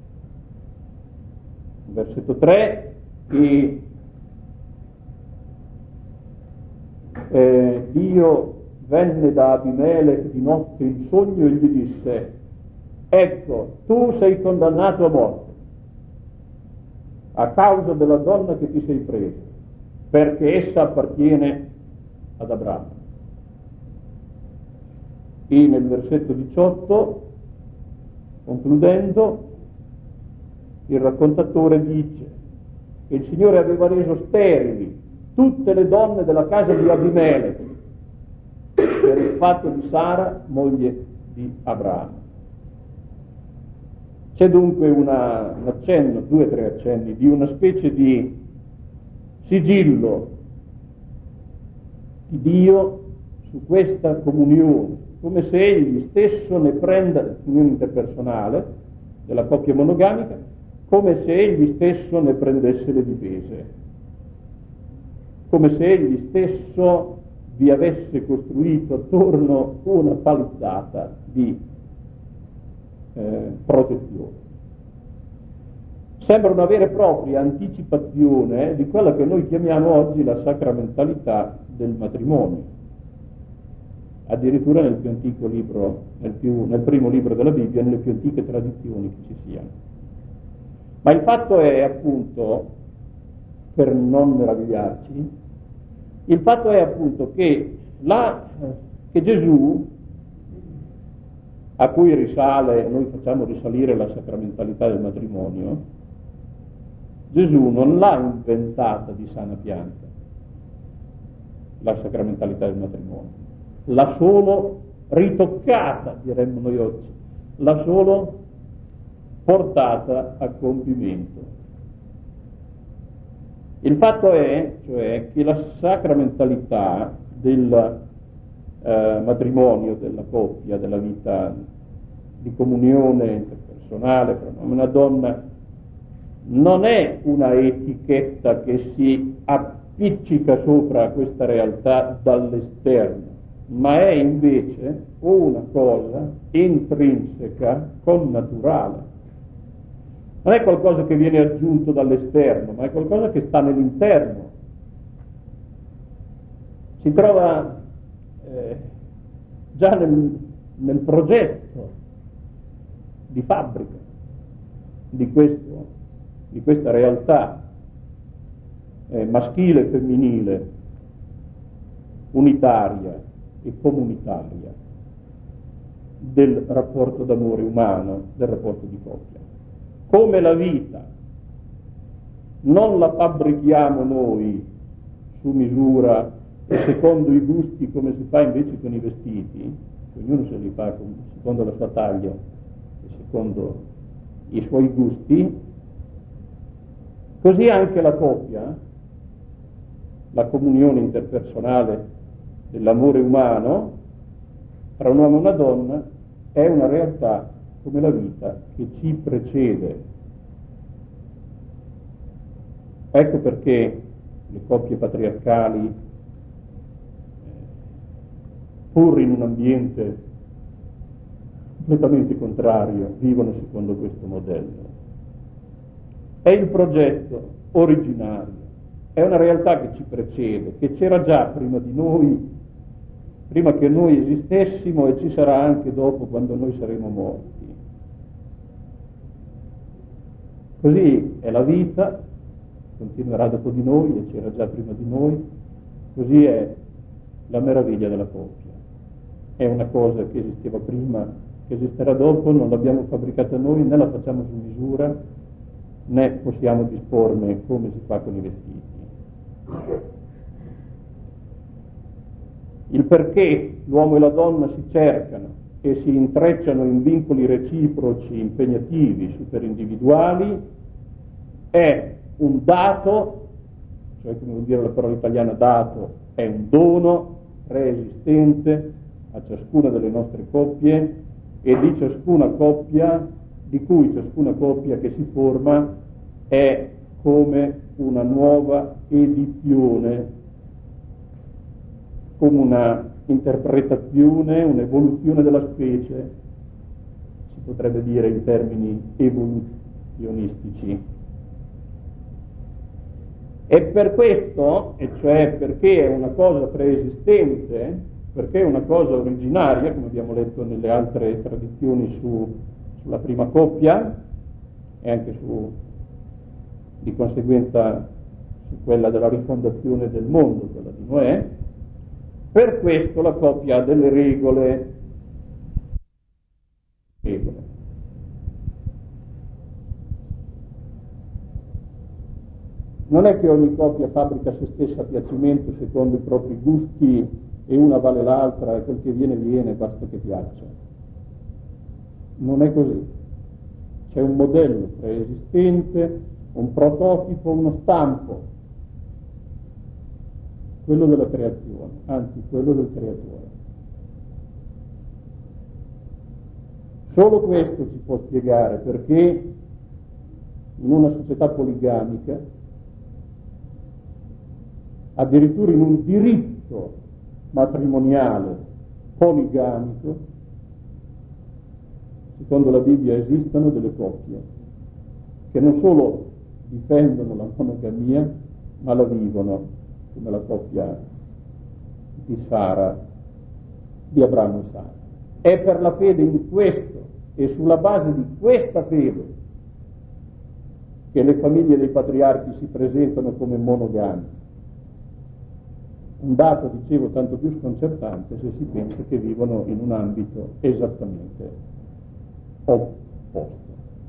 versetto tre, che eh, Dio venne da Abimelech di notte in sogno e gli disse: ecco, tu sei condannato a morte a causa della donna che ti sei presa, perché essa appartiene ad Abramo. E nel versetto diciotto, concludendo, il raccontatore dice che il Signore aveva reso sterili tutte le donne della casa di Abimelech per il fatto di Sara, moglie di Abramo. C'è dunque una, un accenno, due o tre accenni, di una specie di sigillo di Dio su questa comunione, come se egli stesso ne prenda, comunione interpersonale della coppia monogamica, come se egli stesso ne prendesse le difese, come se egli stesso vi avesse costruito attorno una palizzata di eh, protezione. Sembra una vera e propria anticipazione di quella che noi chiamiamo oggi la sacramentalità del matrimonio, addirittura nel più antico libro, nel, più, nel primo libro della Bibbia, nelle più antiche tradizioni che ci siano. Ma il fatto è, appunto, per non meravigliarci, il fatto è appunto che, la, che Gesù, a cui risale, noi facciamo risalire la sacramentalità del matrimonio, Gesù non l'ha inventata di sana pianta, la sacramentalità del matrimonio, l'ha solo ritoccata, diremmo noi oggi, l'ha solo portata a compimento. Il fatto è, cioè, che la sacramentalità del eh, matrimonio, della coppia, della vita di comunione interpersonale fra un uomo e una donna, non è una etichetta che si appiccica sopra questa realtà dall'esterno, ma è invece una cosa intrinseca, connaturale. Non è qualcosa che viene aggiunto dall'esterno, ma è qualcosa che sta nell'interno. Si trova eh, già nel, nel progetto di fabbrica di, questo, di questa realtà eh, maschile e femminile, unitaria e comunitaria del rapporto d'amore umano, del rapporto di coppia. Come la vita non la fabbrichiamo noi su misura e secondo i gusti, come si fa invece con i vestiti, ognuno se li fa secondo la sua taglia e secondo i suoi gusti, così anche la coppia, la comunione interpersonale dell'amore umano tra un uomo e una donna, è una realtà come la vita che ci precede. Ecco perché le coppie patriarcali pur in un ambiente completamente contrario, vivono secondo questo modello. È il progetto originario, è una realtà che ci precede, che c'era già prima di noi, prima che noi esistessimo, e ci sarà anche dopo, quando noi saremo morti. Così è la vita, continuerà dopo di noi e c'era già prima di noi, così è la meraviglia della coppia. È una cosa che esisteva prima, che esisterà dopo, non l'abbiamo fabbricata noi, né la facciamo su misura, né possiamo disporne come si fa con i vestiti. Il perché l'uomo e la donna si cercano e si intrecciano in vincoli reciproci impegnativi superindividuali è un dato, cioè come vuol dire la parola italiana dato, è un dono preesistente a ciascuna delle nostre coppie e di ciascuna coppia, di cui ciascuna coppia che si forma è come una nuova edizione, come una interpretazione, un'evoluzione della specie, si potrebbe dire in termini evoluzionistici. E per questo, e cioè perché è una cosa preesistente, perché è una cosa originaria, come abbiamo letto nelle altre tradizioni su, sulla prima coppia, e anche su, di conseguenza su quella della rifondazione del mondo, quella di Noè, per questo la coppia ha delle regole. regole. Non è che ogni coppia fabbrica se stessa a piacimento secondo i propri gusti e una vale l'altra e quel che viene viene, basta che piaccia. Non è così. C'è un modello preesistente, un prototipo, uno stampo, quello della creazione, anzi quello del creatore. Solo questo ci può spiegare perché in una società poligamica, addirittura in un diritto matrimoniale poligamico, secondo la Bibbia esistono delle coppie che non solo difendono la monogamia, ma la vivono, come la coppia di Sara, di Abramo e Sara. È per la fede in questo e sulla base di questa fede che le famiglie dei patriarchi si presentano come monogami. Un dato, dicevo, tanto più sconcertante se si pensa che vivono in un ambito esattamente opposto.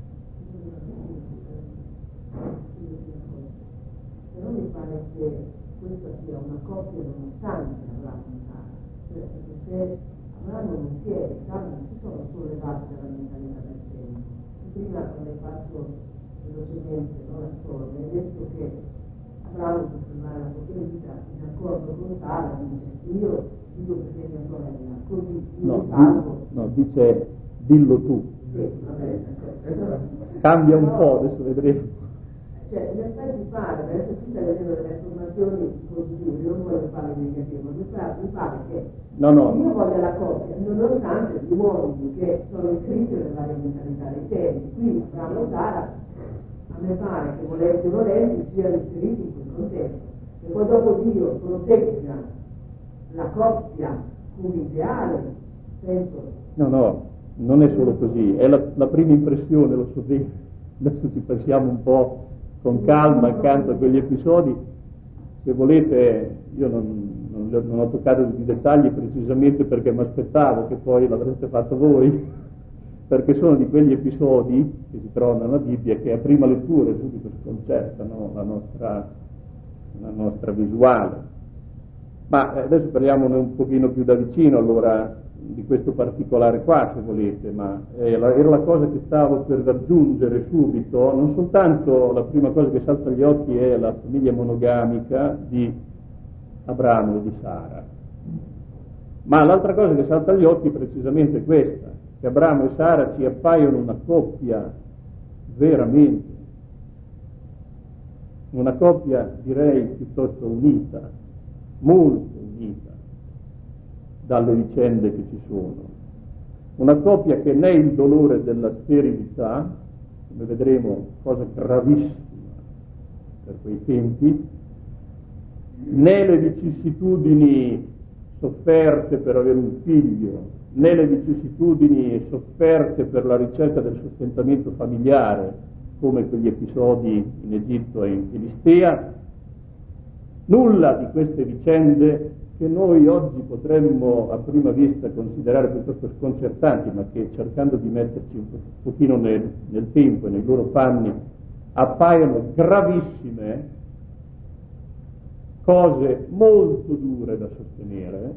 Però mi pare che questa sia una coppia nonostante Abramo e Sara, cioè se Abramo non si è, Sara non si sono sollevate dalla mentalità del tempo. Prima, quando hai fatto velocemente no, la storia, hai detto che Abramo per salvare la propria vita, in accordo con Sara, dice io dico che sei mia sorella, così io
no,
mi salvo.
No, dice dillo tu.
Sì, vabbè,
cambia un
no,
po', adesso vedremo.
Cioè, in effetti pare, adesso tu stai vedendo delle informazioni positive, io non voglio fare negative, ma mi pare, mi pare che
no, no.
io voglio la coppia, nonostante gli uomini che sono iscritti nelle varie mentalità dei tempi, qui Abramo e Sara, a me pare che volenti o volenti siano inseriti in quel contesto, e poi dopo Dio protegga la coppia come ideale, penso.
No, no, non è solo così, è la, la prima impressione, lo so bene, adesso ci pensiamo un po' con calma accanto a quegli episodi, se volete, io non, non, non ho toccato i dettagli precisamente perché mi aspettavo che poi l'avreste fatto voi, perché sono di quegli episodi che si trovano nella Bibbia che a prima lettura subito sconcertano la nostra, la nostra visuale. Ma adesso parliamone un pochino più da vicino allora di questo particolare qua, se volete, ma era la cosa che stavo per raggiungere subito. Non soltanto la prima cosa che salta agli occhi è la famiglia monogamica di Abramo e di Sara, ma l'altra cosa che salta agli occhi è precisamente questa, che Abramo e Sara ci appaiono una coppia veramente, una coppia direi piuttosto unita, molto unita. dalle vicende che ci sono. Una coppia che né il dolore della sterilità, come vedremo, cosa gravissima per quei tempi, né le vicissitudini sofferte per avere un figlio, né le vicissitudini sofferte per la ricerca del sostentamento familiare, come quegli episodi in Egitto e in Filistea, nulla di queste vicende che noi oggi potremmo a prima vista considerare piuttosto sconcertanti, ma che cercando di metterci un pochino nel, nel tempo e nei loro panni appaiono gravissime, cose molto dure da sostenere,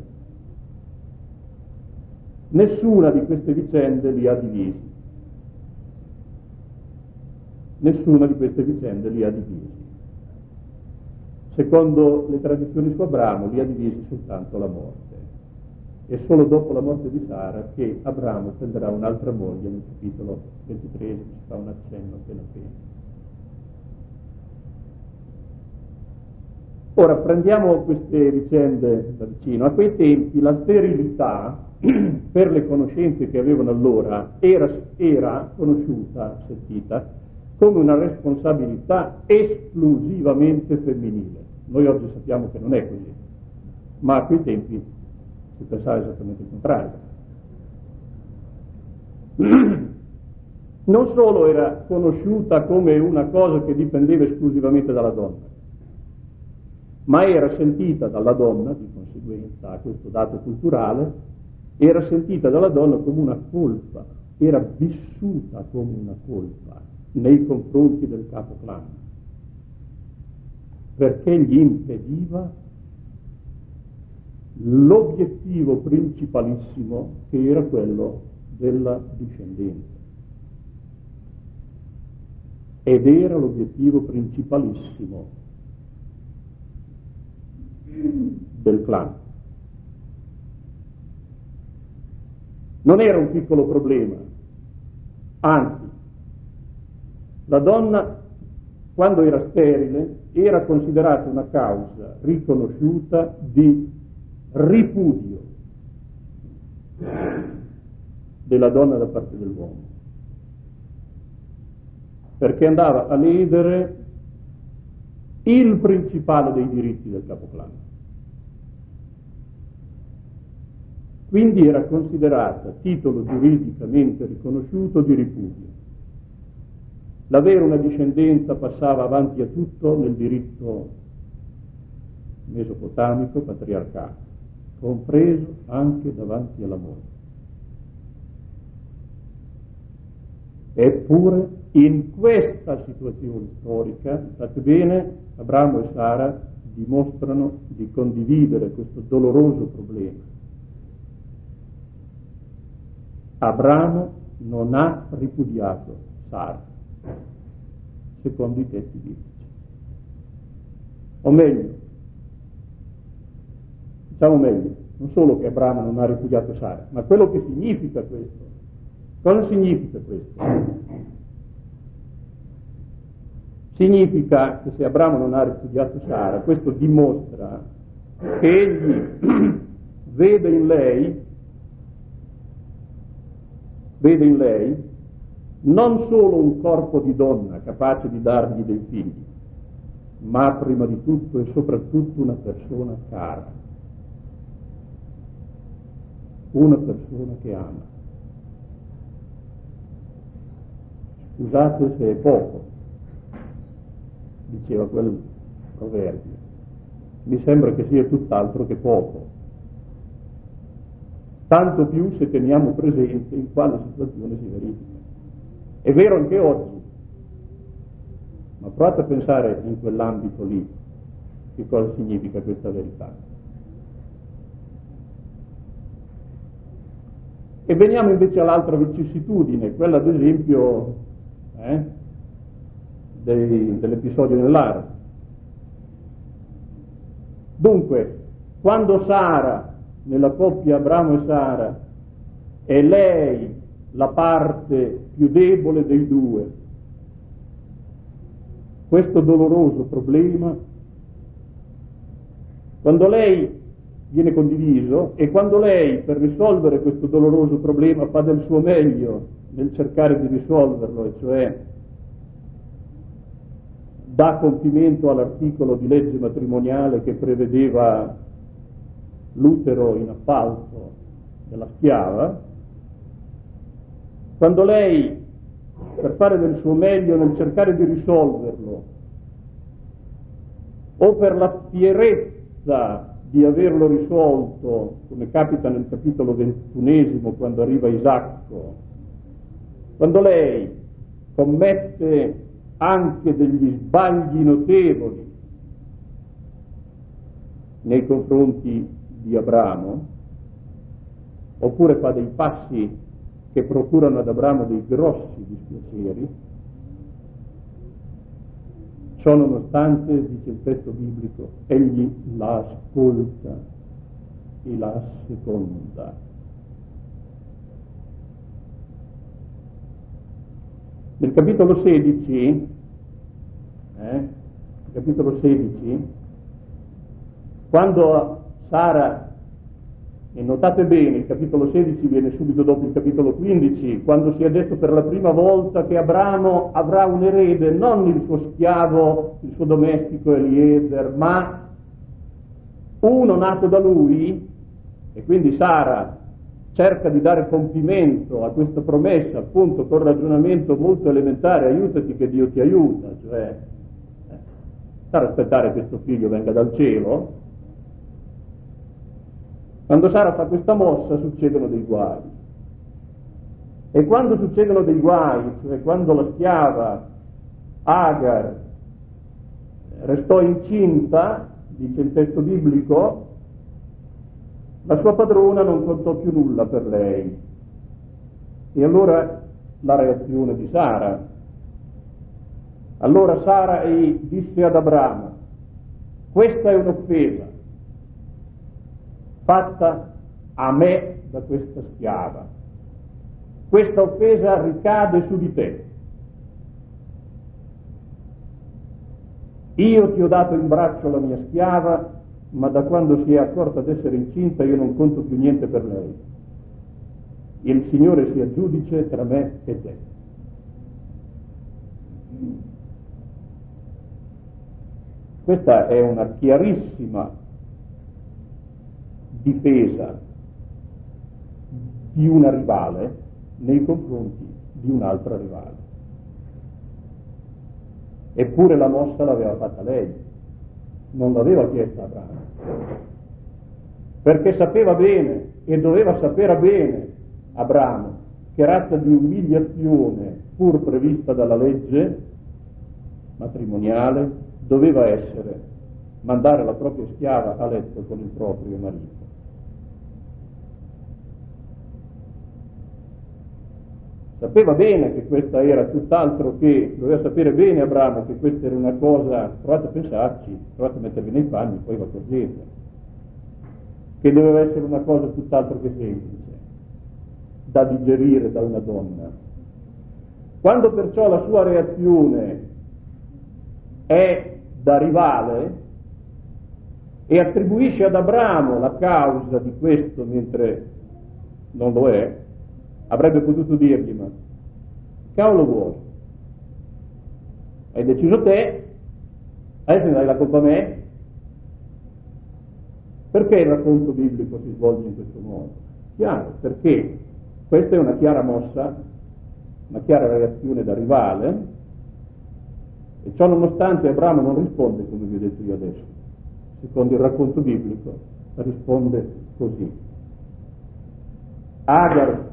nessuna di queste vicende li ha divisi. Nessuna di queste vicende li ha divisi. Secondo le tradizioni su Abramo li ha divisi soltanto la morte. È solo dopo la morte di Sara che Abramo prenderà un'altra moglie, nel capitolo ventitré ci fa un accenno appena appena. Ora prendiamo queste vicende da vicino. A quei tempi la sterilità, per le conoscenze che avevano allora, era, era conosciuta, sentita, come una responsabilità esclusivamente femminile. Noi oggi sappiamo che non è così, ma a quei tempi si pensava esattamente il contrario. Non solo era conosciuta come una cosa che dipendeva esclusivamente dalla donna, ma era sentita dalla donna, di conseguenza a questo dato culturale, era sentita dalla donna come una colpa, era vissuta come una colpa nei confronti del capo clan, perché gli impediva l'obiettivo principalissimo che era quello della discendenza. Ed era l'obiettivo principalissimo del clan. Non era un piccolo problema, anzi, la donna, quando era sterile, era considerata una causa riconosciuta di ripudio della donna da parte dell'uomo, perché andava a ledere il principale dei diritti del capoclan. Quindi era considerata titolo giuridicamente riconosciuto di ripudio. L'avere una discendenza passava avanti a tutto nel diritto mesopotamico patriarcale, compreso anche davanti alla morte. Eppure in questa situazione storica, state bene, Abramo e Sara dimostrano di condividere questo doloroso problema. Abramo non ha ripudiato Sara, secondo i testi biblici. O meglio, diciamo meglio, non solo che Abramo non ha ripudiato Sara, ma quello che significa questo. Cosa significa questo? Significa che se Abramo non ha ripudiato Sara, questo dimostra che egli vede in lei vede in lei non solo un corpo di donna capace di dargli dei figli, ma prima di tutto e soprattutto una persona cara, una persona che ama. Scusate se è poco, diceva quel proverbio, mi sembra che sia tutt'altro che poco. Tanto più se teniamo presente in quale situazione si verifica. È vero anche oggi, ma provate a pensare in quell'ambito lì che cosa significa questa verità. E veniamo invece all'altra vicissitudine, quella ad esempio eh, dei, dell'episodio nell'Arca. Dunque, quando Sara, nella coppia Abramo e Sara, è lei la parte più debole dei due, questo doloroso problema, quando lei viene condiviso, e quando lei, per risolvere questo doloroso problema, fa del suo meglio nel cercare di risolverlo, e cioè dà compimento all'articolo di legge matrimoniale che prevedeva l'utero in appalto della schiava, quando lei, per fare del suo meglio nel cercare di risolverlo, o per la fierezza di averlo risolto, come capita nel capitolo ventunesimo quando arriva Isacco, quando lei commette anche degli sbagli notevoli nei confronti di Abramo, oppure fa dei passi che procurano ad Abramo dei grossi dispiaceri, ciò nonostante, dice il testo biblico, egli la ascolta e la asseconda. Nel capitolo sedici, eh, capitolo sedici, quando Sara, e notate bene, il capitolo sedici viene subito dopo il capitolo quindici, quando si è detto per la prima volta che Abramo avrà un erede, non il suo schiavo, il suo domestico Eliezer, ma uno nato da lui, e quindi Sara cerca di dare compimento a questa promessa, appunto col ragionamento molto elementare: aiutati che Dio ti aiuta, cioè eh, stare a aspettare che questo figlio venga dal cielo. Quando Sara fa questa mossa succedono dei guai, e quando succedono dei guai, cioè quando la schiava Agar restò incinta, dice il testo biblico, la sua padrona non contò più nulla per lei. E allora la reazione di Sara. Allora Sara disse ad Abramo: questa è un'offesa fatta a me da questa schiava. Questa offesa ricade su di te. Io ti ho dato in braccio la mia schiava, ma da quando si è accorta d'essere incinta io non conto più niente per lei. Il Signore sia giudice tra me e te. Questa è una chiarissima difesa di una rivale nei confronti di un'altra rivale. Eppure la mossa l'aveva fatta lei, non l'aveva chiesta Abramo, perché sapeva bene, e doveva sapere bene Abramo, che razza di umiliazione, pur prevista dalla legge matrimoniale, doveva essere mandare la propria schiava a letto con il proprio marito. Sapeva bene che questa era tutt'altro che, doveva sapere bene Abramo che questa era una cosa, provate a pensarci, provate a mettervi nei panni, poi va correte, che doveva essere una cosa tutt'altro che semplice, da digerire da una donna. Quando perciò la sua reazione è da rivale e attribuisce ad Abramo la causa di questo mentre non lo è, avrebbe potuto dirgli: ma cavolo vuoi? Hai deciso te, adesso mi dai la colpa a me? Perché il racconto biblico si svolge in questo modo? Chiaro, perché questa è una chiara mossa, una chiara reazione da rivale, e ciò nonostante Abramo non risponde come vi ho detto io adesso. Secondo il racconto biblico risponde così: Agar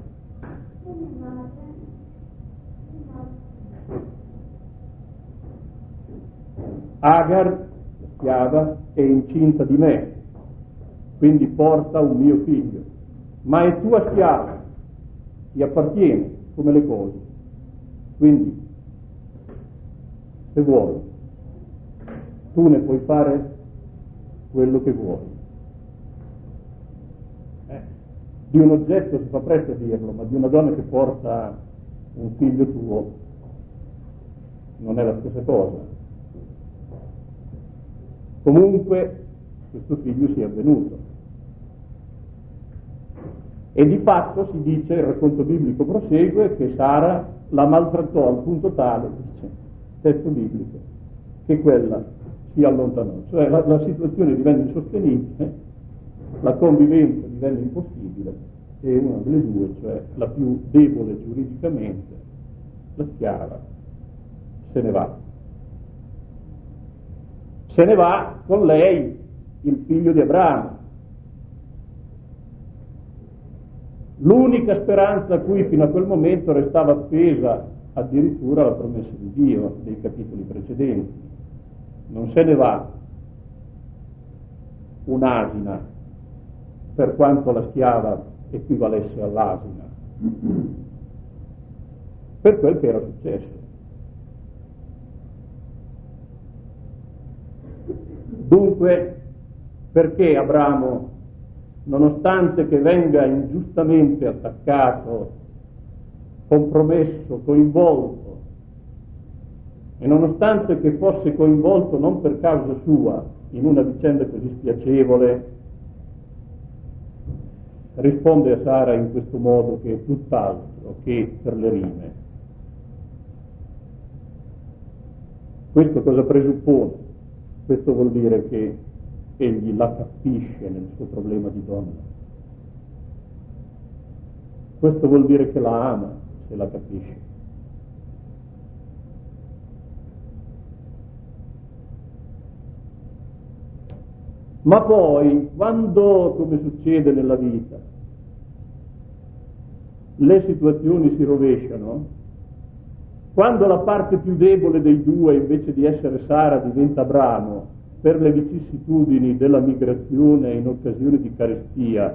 Agar, la schiava, è incinta di me, quindi porta un mio figlio, ma è tua schiava, ti appartiene come le cose, quindi se vuoi tu ne puoi fare quello che vuoi. Eh, di un oggetto si fa presto a dirlo, ma di una donna che porta un figlio tuo non è la stessa cosa. Comunque questo figlio sia avvenuto, E di fatto si dice, il racconto biblico prosegue, che Sara la maltrattò al punto tale, dice, testo biblico, che quella si allontanò. Cioè la, la situazione divenne insostenibile, la convivenza divenne impossibile e una delle due, cioè la più debole giuridicamente, la schiava, se ne va. Se ne va con lei il figlio di Abramo. L'unica speranza a cui fino a quel momento restava appesa addirittura la promessa di Dio dei capitoli precedenti. Non se ne va un'asina, per quanto la schiava equivalesse all'asina, per quel che era successo. Dunque, perché Abramo, nonostante che venga ingiustamente attaccato, compromesso, coinvolto, e nonostante che fosse coinvolto non per causa sua in una vicenda così spiacevole, risponde a Sara in questo modo che è tutt'altro che per le rime. Questo cosa presuppone? Questo vuol dire che egli la capisce nel suo problema di donna. Questo vuol dire che la ama, se la capisce. Ma poi, quando, come succede nella vita, le situazioni si rovesciano, quando la parte più debole dei due, invece di essere Sara, diventa Abramo, per le vicissitudini della migrazione in occasione di carestia,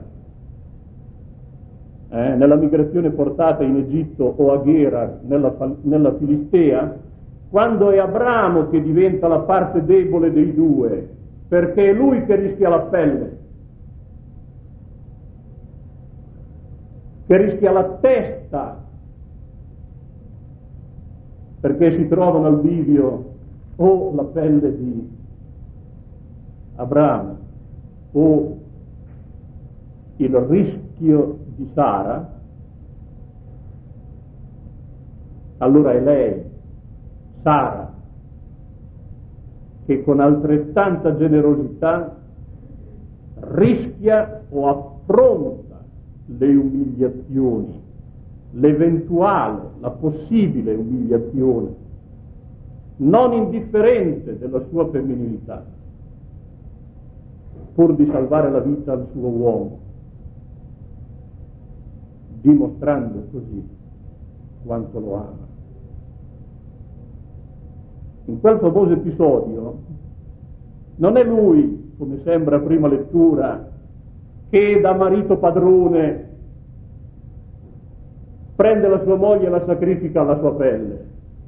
eh, nella migrazione forzata in Egitto o a Gerar, nella, nella Filistea, quando è Abramo che diventa la parte debole dei due, perché è lui che rischia la pelle, che rischia la testa, perché si trovano al bivio o la pelle di Abramo o il rischio di Sara, allora è lei, Sara, che con altrettanta generosità rischia o affronta le umiliazioni, l'eventuale, la possibile umiliazione, non indifferente della sua femminilità, pur di salvare la vita al suo uomo, dimostrando così quanto lo ama. In quel famoso episodio non è lui, come sembra a prima lettura, che da marito padrone prende la sua moglie e la sacrifica alla sua pelle.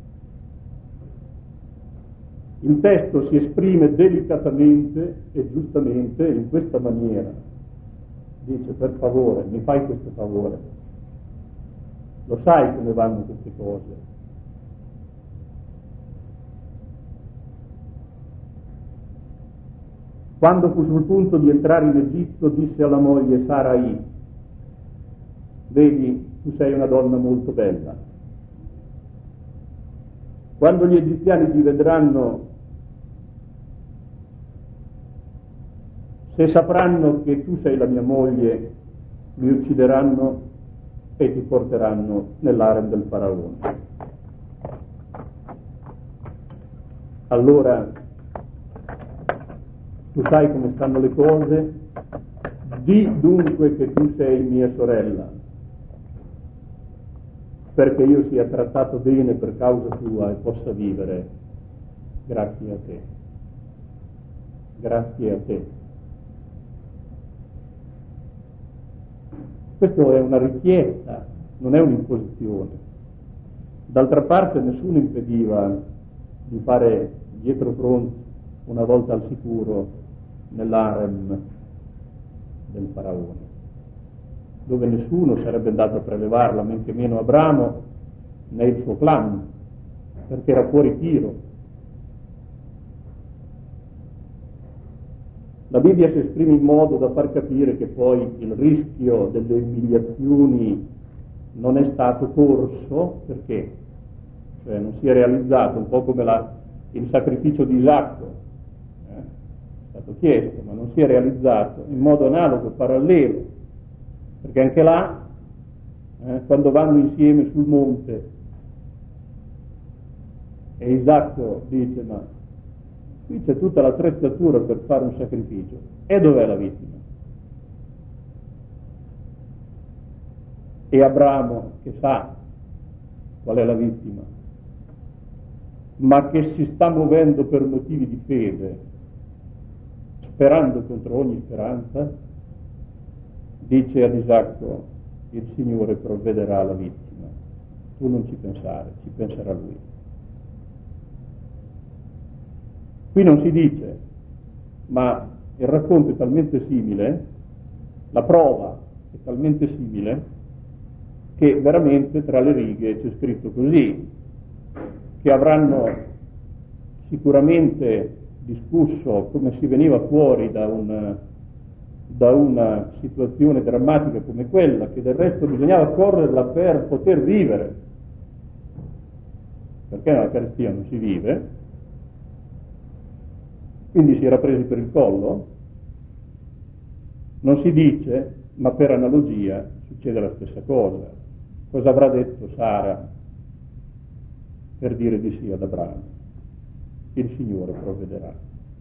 Il testo si esprime delicatamente e giustamente in questa maniera. Dice: per favore, mi fai questo favore. Lo sai come vanno queste cose. Quando fu sul punto di entrare in Egitto, disse alla moglie Sarai: vedi, tu sei una donna molto bella. Quando gli egiziani ti vedranno, se sapranno che tu sei la mia moglie, mi uccideranno e ti porteranno nell'harem del faraone. Allora, tu sai come stanno le cose, di dunque che tu sei mia sorella, perché io sia trattato bene per causa tua e possa vivere grazie a te. Grazie a te. Questo è una richiesta, non è un'imposizione. D'altra parte nessuno impediva di fare dietro pronti, una volta al sicuro, nell'harem del faraone, dove nessuno sarebbe andato a prelevarla, men che meno Abramo né il suo clan, perché era fuori tiro. La Bibbia si esprime in modo da far capire che poi il rischio delle umiliazioni non è stato corso, perché? Cioè non si è realizzato, un po' come la, il sacrificio di Isacco, eh? È stato chiesto, ma non si è realizzato in modo analogo, parallelo, perché anche là, eh, quando vanno insieme sul monte, e Isacco dice, ma qui c'è tutta l'attrezzatura per fare un sacrificio, e dov'è la vittima? E Abramo, che sa qual è la vittima, ma che si sta muovendo per motivi di fede, sperando contro ogni speranza, dice ad Isacco, il Signore provvederà alla vittima, tu non ci pensare, ci penserà Lui. Qui non si dice, ma il racconto è talmente simile, la prova è talmente simile, che veramente tra le righe c'è scritto così, che avranno sicuramente discusso come si veniva fuori da, un, da una situazione drammatica come quella, che del resto bisognava correrla per poter vivere, perché nella carestia non si vive. Quindi si era presi per il collo, non si dice, ma per analogia succede la stessa cosa. Cosa avrà detto Sara per dire di sì ad Abramo? Il Signore provvederà.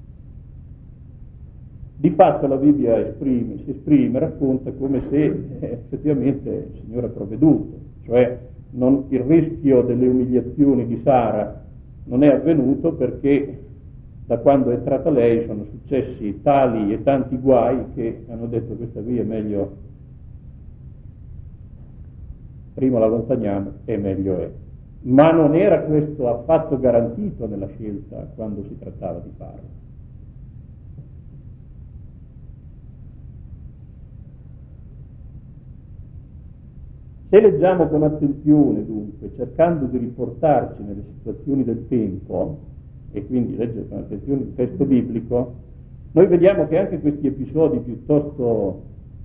Di fatto la Bibbia esprime, si esprime, racconta come se eh, effettivamente il Signore ha provveduto, cioè non, il rischio delle umiliazioni di Sara non è avvenuto perché da quando è entrata lei sono successi tali e tanti guai che hanno detto questa via è meglio, prima la allontaniamo e meglio è. Ma non era questo affatto garantito nella scelta quando si trattava di farlo. Se leggiamo con attenzione dunque, cercando di riportarci nelle situazioni del tempo, e quindi leggere con attenzione il testo biblico, noi vediamo che anche questi episodi piuttosto,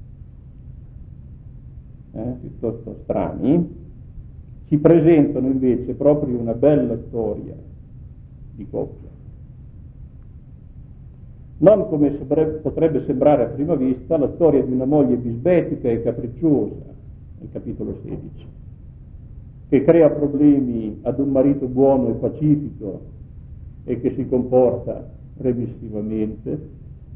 eh, piuttosto strani ci presentano invece proprio una bella storia di coppia. Non come potrebbe sembrare a prima vista la storia di una moglie bisbetica e capricciosa, nel capitolo sedici, che crea problemi ad un marito buono e pacifico e che si comporta remissivamente,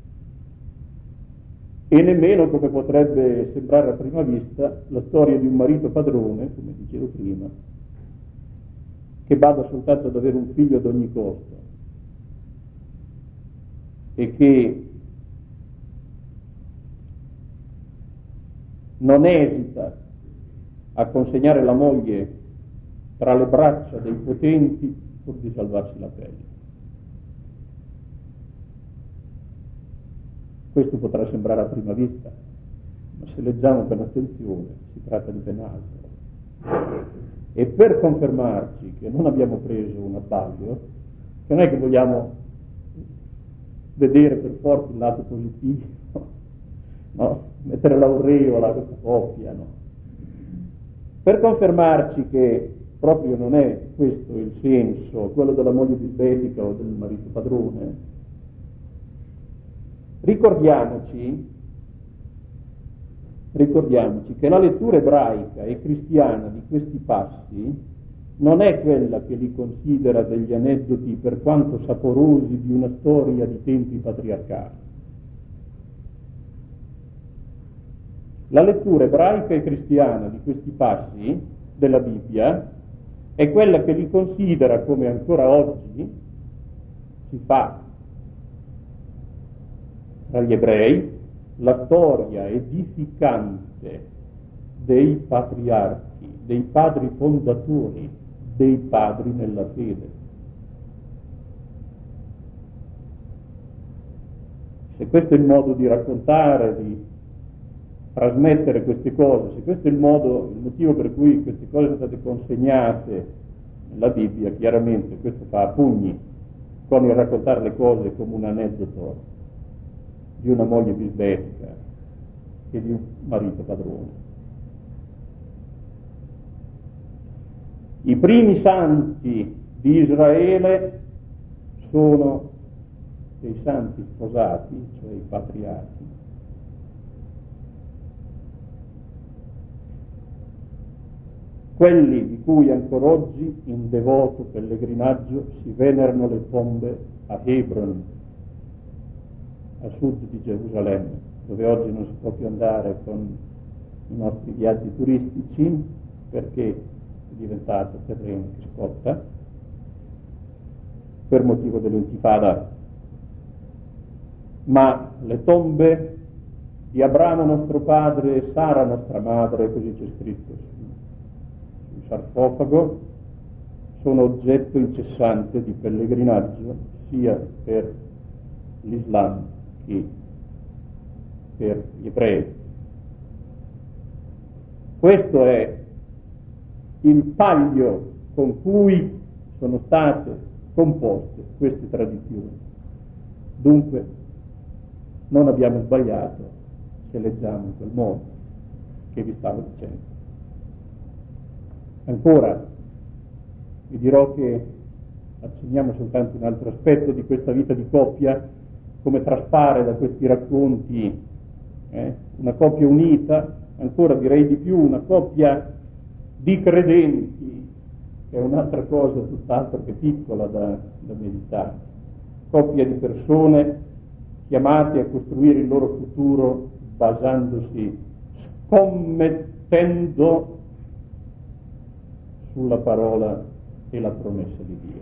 e nemmeno come potrebbe sembrare a prima vista la storia di un marito padrone, come dicevo prima, che bada soltanto ad avere un figlio ad ogni costo e che non esita a consegnare la moglie tra le braccia dei potenti pur di salvarsi la pelle. Questo potrà sembrare a prima vista, ma se leggiamo con attenzione si tratta di ben altro. E per confermarci che non abbiamo preso un abbaglio, che non è che vogliamo vedere per forza il lato positivo, no? Mettere l'aureola a questa coppia, no? Per confermarci che proprio non è questo il senso, quello della moglie bisbetica o del marito padrone, Ricordiamoci, ricordiamoci che la lettura ebraica e cristiana di questi passi non è quella che li considera degli aneddoti per quanto saporosi di una storia di tempi patriarcali. La lettura ebraica e cristiana di questi passi della Bibbia è quella che li considera, come ancora oggi si fa tra gli ebrei, la storia edificante dei patriarchi, dei padri fondatori, dei padri nella fede. Se questo è il modo di raccontare, di trasmettere queste cose, se questo è il modo, il motivo per cui queste cose sono state consegnate nella Bibbia, chiaramente questo fa a pugni con il raccontare le cose come un aneddoto di una moglie bisbetica che di un marito padrone. I primi santi di Israele sono dei santi sposati, cioè i patriarchi, quelli di cui ancora oggi in devoto pellegrinaggio si venerano le tombe a Hebron, a sud di Gerusalemme, dove oggi non si può più andare con i nostri viaggi turistici perché è diventato terreno che scotta per motivo dell'intifada. Ma le tombe di Abramo nostro padre e Sara nostra madre, così c'è scritto sul sarcofago, sono oggetto incessante di pellegrinaggio sia per l'Islam che per gli ebrei. Questo è il taglio con cui sono state composte queste tradizioni. Dunque non abbiamo sbagliato se leggiamo in quel modo che vi stavo dicendo. Ancora vi dirò che accenniamo soltanto un altro aspetto di questa vita di coppia, come traspare da questi racconti, eh? Una coppia unita, ancora direi di più una coppia di credenti, che è un'altra cosa tutt'altro che piccola da, da meditare, coppia di persone chiamate a costruire il loro futuro basandosi, scommettendo sulla parola e la promessa di Dio.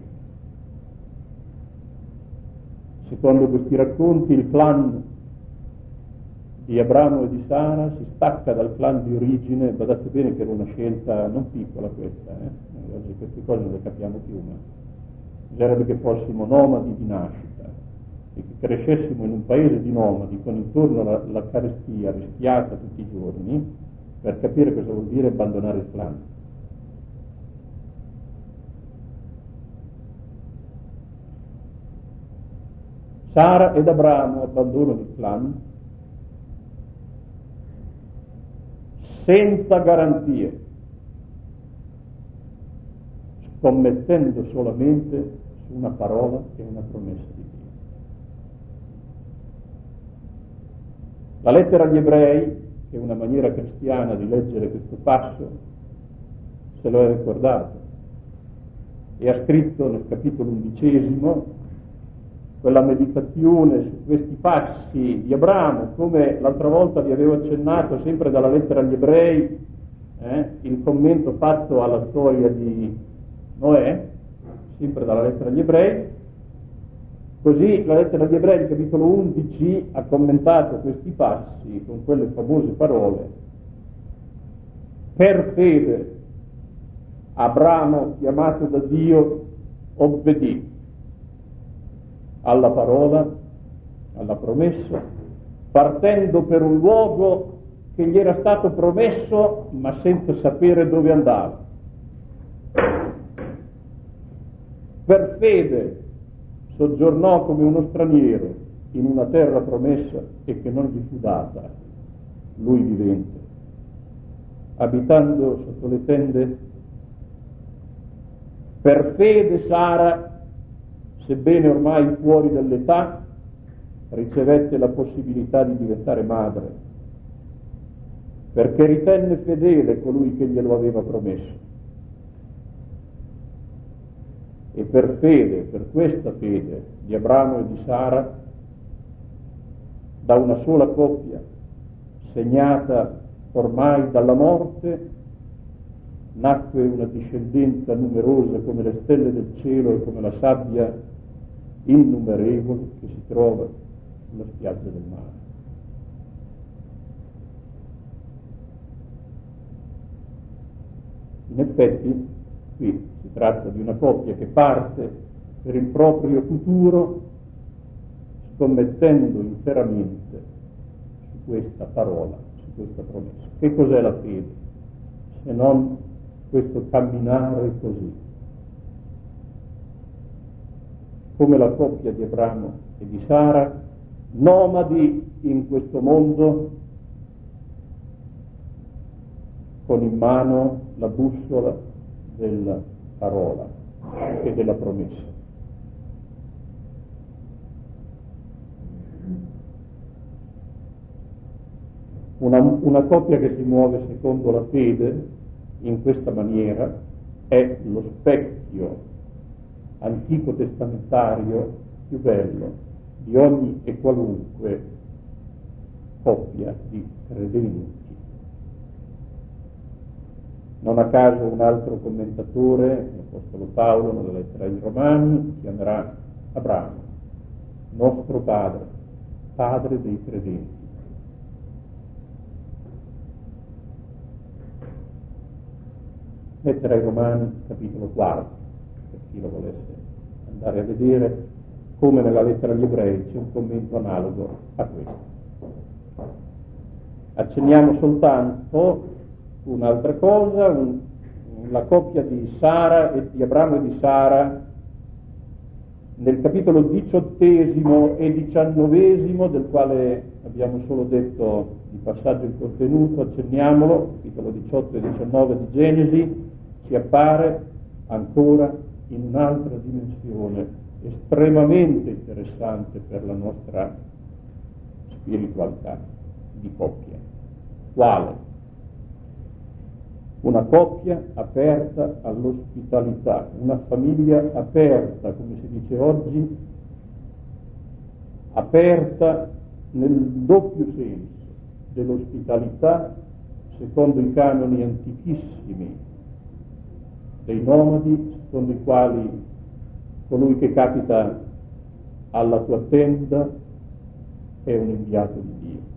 Secondo questi racconti il clan di Abramo e di Sara si stacca dal clan di origine. Badate bene che era una scelta non piccola questa, eh? Oggi queste cose non le capiamo più, ma bisognerebbe che fossimo nomadi di nascita e che crescessimo in un paese di nomadi con intorno la, la carestia rischiata tutti i giorni per capire cosa vuol dire abbandonare il clan. Sara ed Abramo abbandonano il clan senza garanzie, scommettendo solamente su una parola e una promessa di Dio. La lettera agli ebrei, che è una maniera cristiana di leggere questo passo, se lo è ricordato, e ha scritto nel capitolo undicesimo quella meditazione su questi passi di Abramo, come l'altra volta vi avevo accennato sempre dalla lettera agli ebrei, eh, il commento fatto alla storia di Noè, sempre dalla lettera agli ebrei. Così la lettera agli ebrei, il capitolo undici, ha commentato questi passi con quelle famose parole: per fede Abramo, chiamato da Dio, obbedì alla parola, alla promessa, partendo per un luogo che gli era stato promesso, ma senza sapere dove andava. Per fede soggiornò come uno straniero in una terra promessa e che non gli fu data, lui vivente, abitando sotto le tende. Per fede Sara, sebbene ormai fuori dall'età, ricevette la possibilità di diventare madre, perché ritenne fedele colui che glielo aveva promesso. E per fede, per questa fede di Abramo e di Sara, da una sola coppia, segnata ormai dalla morte, nacque una discendenza numerosa come le stelle del cielo e come la sabbia innumerevole che si trova sulla spiaggia del mare. In effetti, qui si tratta di una coppia che parte per il proprio futuro scommettendo interamente su questa parola, su questa promessa. Che cos'è la fede? Se non questo camminare così, come la coppia di Abramo e di Sara, nomadi in questo mondo, con in mano la bussola della parola e della promessa. Una, una coppia che si muove secondo la fede in questa maniera è lo specchio antico testamentario più bello di ogni e qualunque coppia di credenti. Non a caso un altro commentatore, l'Apostolo Paolo, nella lettera ai Romani, chiamerà Abramo nostro padre, padre dei credenti. Lettera ai Romani, capitolo quarto, per chi lo volesse andare a vedere, come nella lettera agli Ebrei c'è un commento analogo a questo. Accenniamo soltanto un'altra cosa, un, la coppia di Sara e di Abramo e di Sara nel capitolo diciottesimo e diciannovesimo, del quale abbiamo solo detto di passaggio il contenuto, accenniamolo, capitolo diciotto e diciannove di Genesi, ci appare ancora in un'altra dimensione estremamente interessante per la nostra spiritualità di coppia. Quale? Una coppia aperta all'ospitalità, una famiglia aperta, come si dice oggi, aperta nel doppio senso dell'ospitalità secondo i canoni antichissimi dei nomadi, secondo i quali colui che capita alla tua tenda è un inviato di Dio.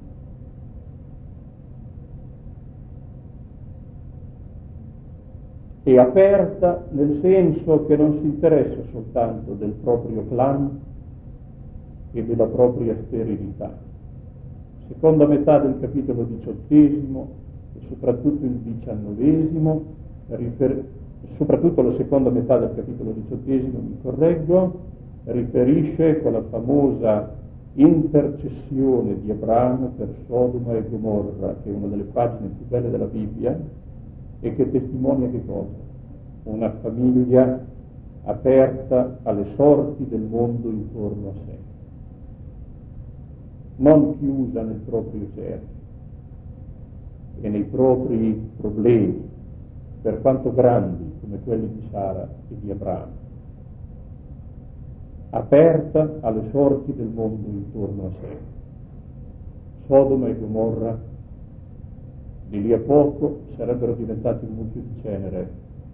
E aperta nel senso che non si interessa soltanto del proprio clan e della propria sterilità. Seconda metà del capitolo diciottesimo e soprattutto il diciannovesimo, rifer- soprattutto la seconda metà del capitolo diciottesimo, mi correggo, riferisce quella famosa intercessione di Abramo per Sodoma e Gomorra, che è una delle pagine più belle della Bibbia, e che testimonia che cosa? Una famiglia aperta alle sorti del mondo intorno a sé, non chiusa nel proprio cerchio e nei propri problemi, per quanto grandi come quelli di Sara e di Abramo, aperta alle sorti del mondo intorno a sé. Sodoma e Gomorra di lì a poco sarebbero diventati un mucchio di cenere,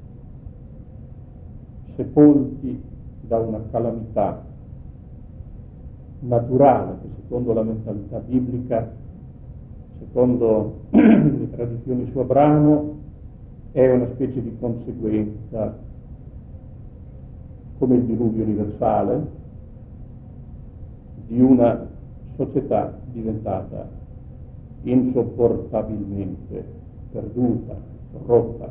sepolti da una calamità naturale che secondo la mentalità biblica, secondo le tradizioni su Abramo, è una specie di conseguenza, come il diluvio universale, di una società diventata insopportabilmente perduta, rotta.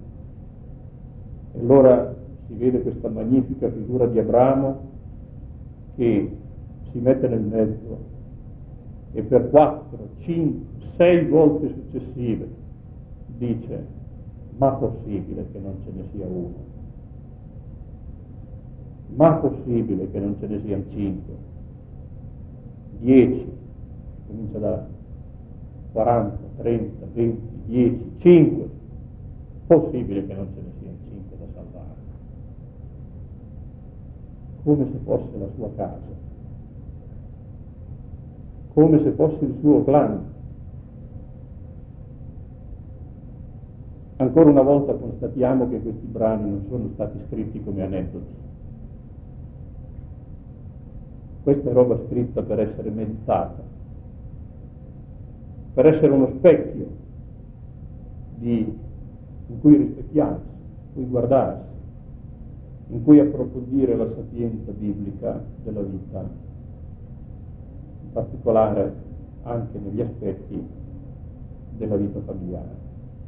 E allora si vede questa magnifica figura di Abramo che si mette nel mezzo e per quattro, cinque, sei volte successive dice: ma possibile che non ce ne sia uno? Ma possibile che non ce ne siano cinque? Dieci, comincia da quaranta, trenta, venti, dieci, cinque. Possibile che non ce ne siano cinque da salvare? Come se fosse la sua casa, come se fosse il suo clan. Ancora una volta constatiamo che questi brani non sono stati scritti come aneddoti. Questa è roba scritta per essere meditata, per essere uno specchio di, in cui rispecchiarsi, in cui guardarsi, in cui approfondire la sapienza biblica della vita, in particolare anche negli aspetti della vita familiare.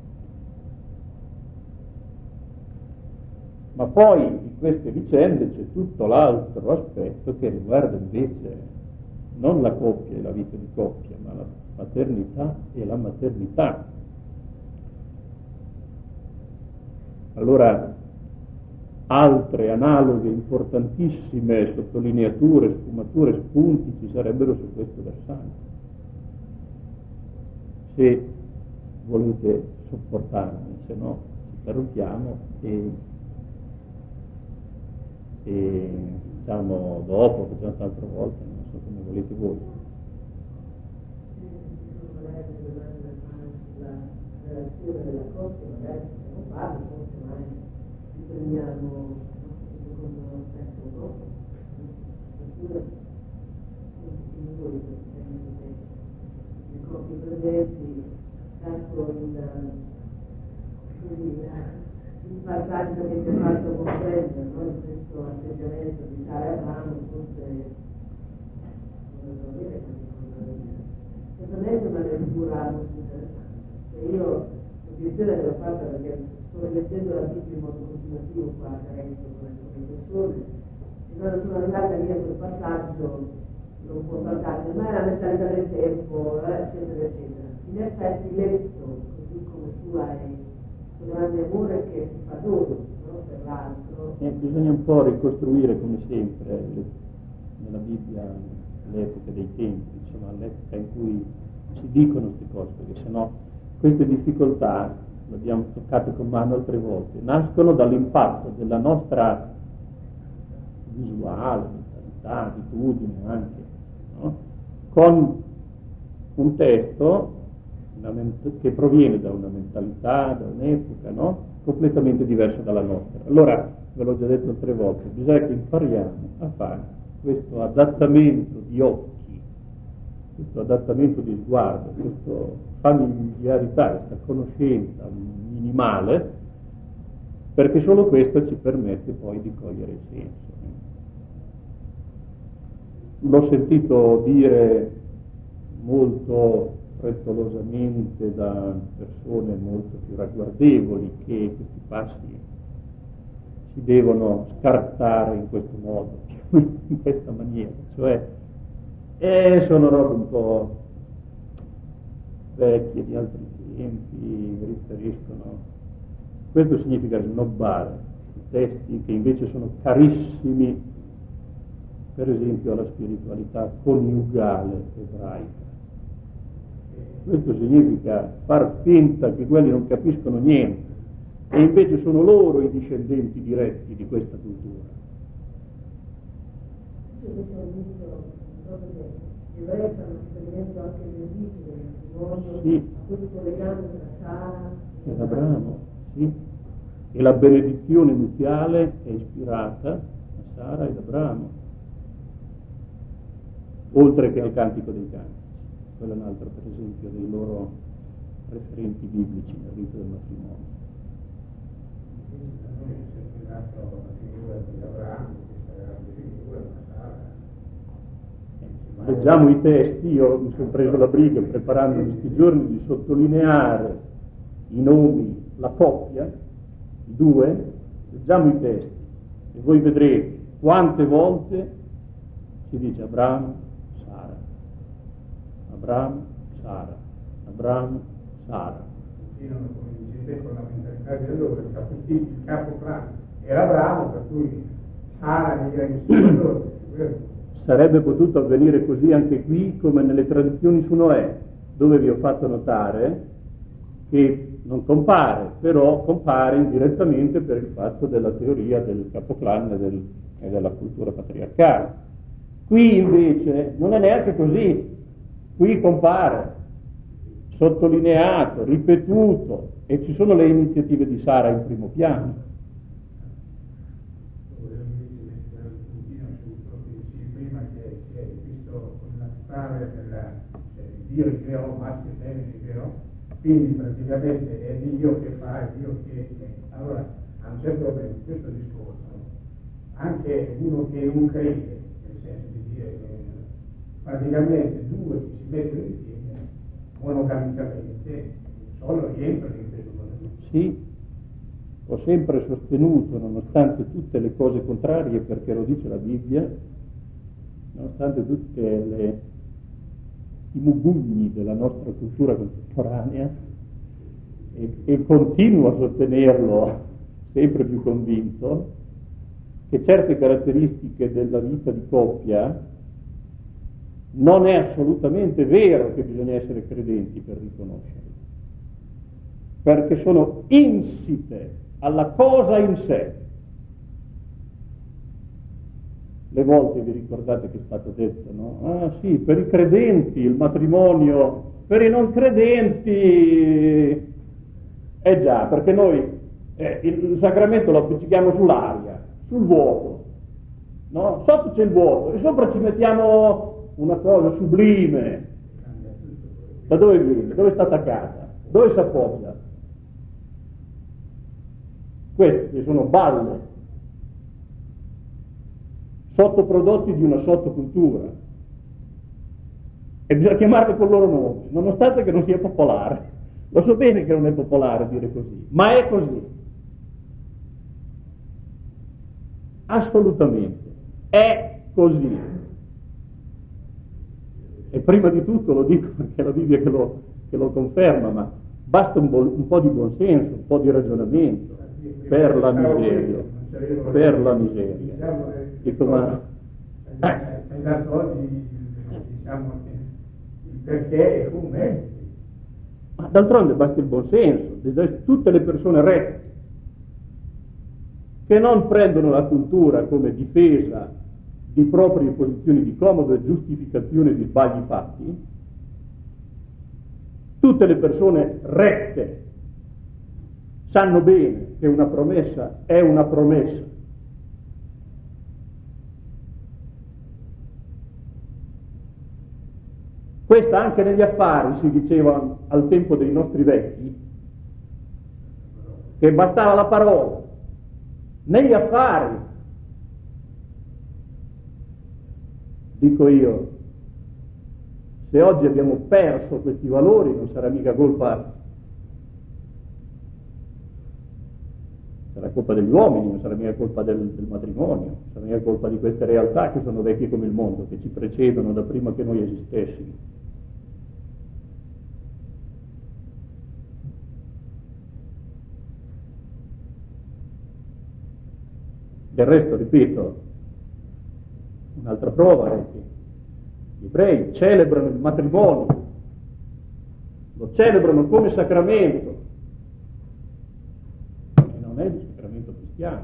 Ma poi in queste vicende c'è tutto l'altro aspetto che riguarda invece non la coppia e la vita di coppia, ma la paternità e la maternità. Allora, altre analoghe, importantissime sottolineature, sfumature, spunti ci sarebbero su questo versante. Se volete sopportarmi, se no ci interrompiamo e, e diciamo dopo, facciamo un'altra volta, non so come volete voi.
La relazione della coppia, magari non parlo, forse mai ci prendiamo secondo l'aspetto dopo, oppure le coppie presenti, tanto il, il passaggio che ti ha fatto comprendere, no? In questo atteggiamento di Sara e Abramo, forse non devo dire che certamente una lettura molto interessante. Io l'obiezione l'ho fatta perché sto leggendo la Bibbia in modo continuativo qua a Trento con le persone e quando sono arrivata lì a quel passaggio non può saltarmi, ma è la mentalità del tempo, eccetera, eccetera. In effetti letto, così come tu hai questo grande amore che si fa dono, no? Per l'altro.
Eh, bisogna un po' ricostruire come sempre le, nella Bibbia l'epoca dei tempi, insomma l'epoca in cui si dicono queste cose, perché sennò queste difficoltà, le abbiamo toccate con mano altre volte, nascono dall'impatto della nostra visuale, mentalità, attitudine anche, no? Con un testo una ment- che proviene da una mentalità, da un'epoca, no? Completamente diversa dalla nostra. Allora, ve l'ho già detto altre volte, bisogna che impariamo a fare questo adattamento di occhi, questo adattamento di sguardo, questa familiarità, questa conoscenza minimale, perché solo questo ci permette poi di cogliere il senso. L'ho sentito dire molto frettolosamente da persone molto più ragguardevoli che questi passi si devono scartare in questo modo, in questa maniera, cioè eh, sono robe un po' vecchie di altri tempi, riferiscono. Questo significa snobbare i testi che invece sono carissimi, per esempio alla spiritualità coniugale ebraica. Questo significa far finta che quelli non capiscono niente e invece sono loro i discendenti diretti di questa cultura.
Io ho visto che gli ebrei stanno riferimento anche nel rito del matrimonio,
sì,
a questo legame tra Sara
e Abramo, sì. E la benedizione nuziale è ispirata a Sara ed Abramo, oltre che al Cantico dei Cantici. Quello è un altro, per esempio, dei loro referenti biblici nel rito del matrimonio. Leggiamo i testi, io mi sono preso la briga preparando questi giorni di sottolineare i nomi, la coppia, i due, leggiamo i testi e voi vedrete quante volte si dice Abramo, Sara, Abramo, Sara, Abramo, Sara.
Continuano, come dicete, con la mentalità di allora, il capo, il capo clan era Abramo, per cui Sara era in su.
Sarebbe potuto avvenire così anche qui come nelle tradizioni su Noè, dove vi ho fatto notare che non compare, però compare indirettamente per il fatto della teoria del capoclan e, del, e della cultura patriarcale. Qui invece non è neanche così, qui compare, sottolineato, ripetuto, e ci sono le iniziative di Sara in primo piano.
Dio li creò, maschio e femmina li creò, quindi praticamente è Dio che fa, è Dio che... Allora, a un certo momento, questo discorso, anche uno che non crede, nel senso di dire che praticamente due che si mettono insieme, monogamicamente, solo rientrano in questo modo.
Sì, ho sempre sostenuto, nonostante tutte le cose contrarie, perché lo dice la Bibbia, nonostante tutti le, i mugugni della nostra cultura contemporanea, e, e continuo a sostenerlo sempre più convinto, che certe caratteristiche della vita di coppia non è assolutamente vero che bisogna essere credenti per riconoscerle, perché sono insite alla cosa in sé. Le volte vi ricordate che è stato detto, no? Ah sì, per i credenti il matrimonio, per i non credenti, eh già, perché noi eh, il sacramento lo appiccichiamo sull'aria, sul vuoto, no? Sotto c'è il vuoto e sopra ci mettiamo una cosa sublime. Da dove viene? Dove sta attaccata? Dove si appoggia? Queste sono balle, sottoprodotti di una sottocultura, e bisogna chiamarle col loro nome, nonostante che non sia popolare. Lo so bene che non è popolare dire così, ma è così. Assolutamente, è così. E prima di tutto lo dico perché è la Bibbia che lo, che lo conferma, ma basta un, bo- un po' di buonsenso, un po' di ragionamento per la miseria, per la miseria. Dico, ma...
Hai dato oggi, diciamo, il perché e come.
Ma d'altronde basta il buonsenso, tutte le persone rette che non prendono la cultura come difesa di proprie posizioni di comodo e giustificazione di sbagli fatti, tutte le persone rette sanno bene che una promessa è una promessa. Questa anche negli affari si diceva al tempo dei nostri vecchi, che bastava la parola. Negli affari, dico io, se oggi abbiamo perso questi valori non sarà mica colpa, sarà colpa degli uomini, non sarà mica colpa del, del matrimonio, sarà mica colpa di queste realtà che sono vecchie come il mondo, che ci precedono da prima che noi esistessimo. Del resto, ripeto, un'altra prova è che gli ebrei celebrano il matrimonio, lo celebrano come sacramento, e non è il sacramento cristiano.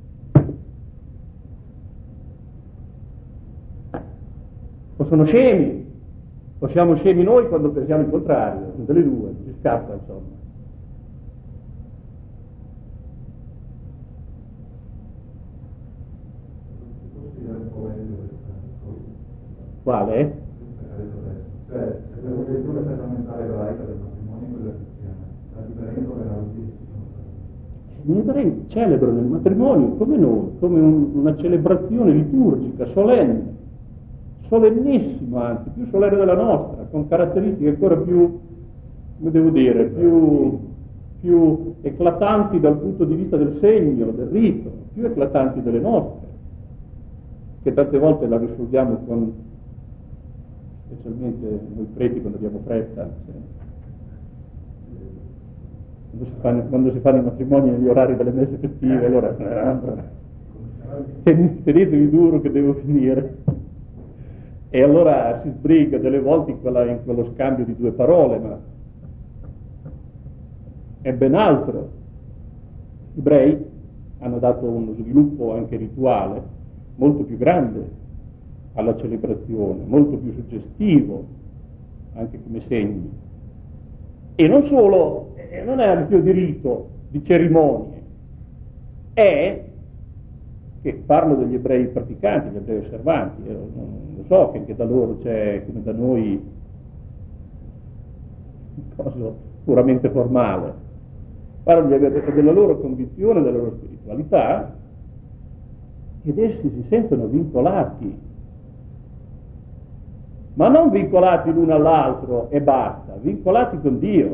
O sono scemi, o siamo scemi noi quando pensiamo il contrario, tutte le due, ci scappa insomma. Quale?
Cioè, se la cultura sacramentale ebraica del matrimonio e quella cristiana, la differenza era altissima.
Gli ebrei celebrano il matrimonio come noi, come un, una celebrazione liturgica, solenne, solennissima anzi, più solenne della nostra, con caratteristiche ancora più, come devo dire, più, più eclatanti dal punto di vista del segno, del rito, più eclatanti delle nostre, che tante volte la risolviamo con, specialmente noi preti quando abbiamo fretta, cioè, quando, si fanno, quando si fanno i matrimoni negli orari delle messe festive, allora tenetevi duro che devo finire, e allora si sbriga delle volte in, quella, in quello scambio di due parole, ma è ben altro. Gli ebrei hanno dato uno sviluppo anche rituale molto più grande alla celebrazione, molto più suggestivo anche come segni, e non solo, eh, non è più di rito, di cerimonie, è che parlo degli ebrei praticanti, gli ebrei osservanti, eh, non lo so che anche da loro c'è come da noi cosa puramente formale, parlo della loro convinzione, della loro spiritualità, ed essi si sentono vincolati, ma non vincolati l'uno all'altro e basta, vincolati con Dio.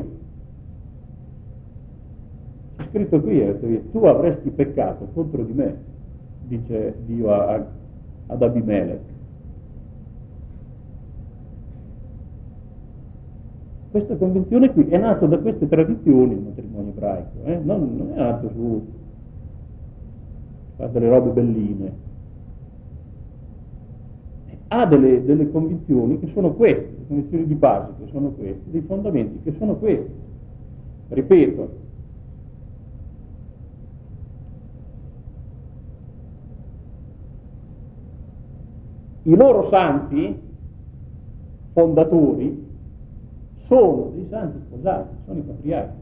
È scritto qui, eh, tu avresti peccato contro di me, dice Dio a, ad Abimelech, Questa convenzione qui è nata da queste tradizioni, il matrimonio ebraico, eh? non, non è nato su fa delle robe belline, ha delle, delle convinzioni che sono queste, le convinzioni di base che sono queste, dei fondamenti che sono questi. Ripeto, i loro santi fondatori sono dei santi sposati, sono i patriarchi.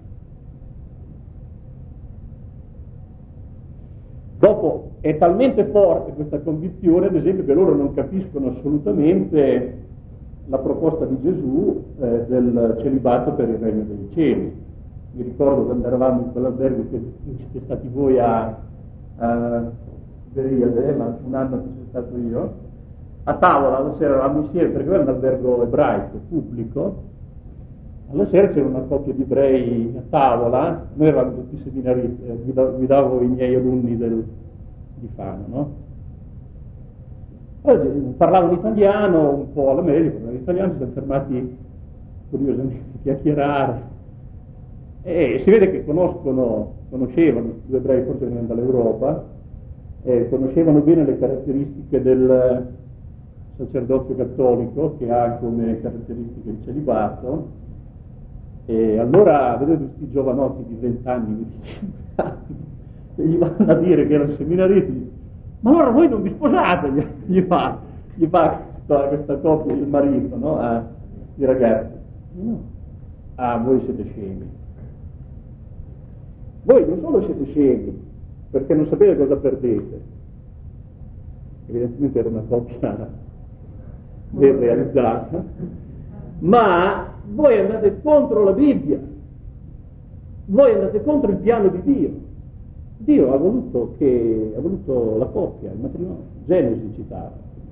Dopo è talmente forte questa convinzione, ad esempio, che loro non capiscono assolutamente la proposta di Gesù eh, del celibato per il regno dei cieli. Mi ricordo quando eravamo in quell'albergo che siete stati voi a, a Veriade, un anno che sono stato io, a tavola alla sera eravamo insieme, perché era un albergo ebraico pubblico. Alla sera c'era una coppia di ebrei a tavola, noi eravamo tutti seminaristi, guidavo i miei alunni del, di Fano, no? Allora, parlavano italiano, un po' alla meglio, parlavano italiano, si sono fermati curiosamente a chiacchierare e si vede che conoscono, conoscevano, gli ebrei forse venivano dall'Europa, eh, conoscevano bene le caratteristiche del sacerdozio cattolico, che ha come caratteristiche il celibato. E allora vedete questi giovanotti di vent'anni, venticinque anni, che gli vanno a dire che erano seminaristi, ma allora voi non vi sposate, gli fa, gli fa questa, questa coppia, il marito, no? A i ragazzi. No. Ah, voi siete scemi. Voi non solo siete scemi, perché non sapete cosa perdete. Evidentemente era una coppia ben realizzata, ma voi andate contro la Bibbia, voi andate contro il piano di Dio. Dio ha voluto che ha voluto la coppia, il matrimonio. Genesi citava.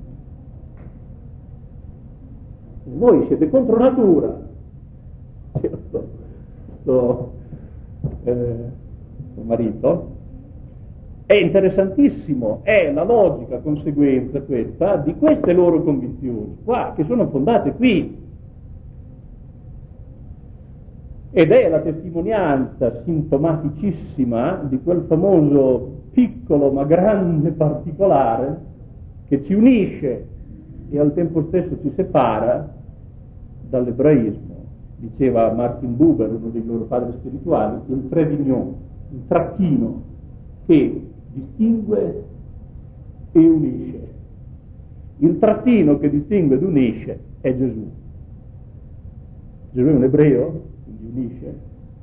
Voi siete contro natura. Questo, questo eh, marito è interessantissimo, è la logica conseguenza questa di queste loro convinzioni qua, che sono fondate qui. Ed è la testimonianza sintomaticissima di quel famoso piccolo ma grande particolare che ci unisce e al tempo stesso ci separa dall'ebraismo. Diceva Martin Buber, uno dei loro padri spirituali, il trait, il trattino che distingue e unisce. Il trattino che distingue ed unisce è Gesù. Gesù è un ebreo, unisce,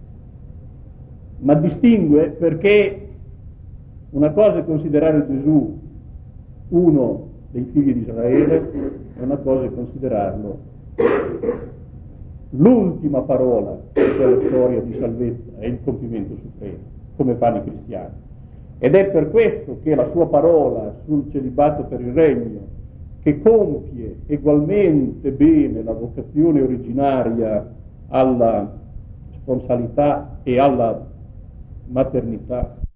ma distingue perché una cosa è considerare Gesù uno dei figli di Israele e una cosa è considerarlo l'ultima parola di quella storia di salvezza e il compimento supremo, come fanno i cristiani. Ed è per questo che la sua parola sul celibato per il regno, che compie egualmente bene la vocazione originaria alla sponsalità e alla maternità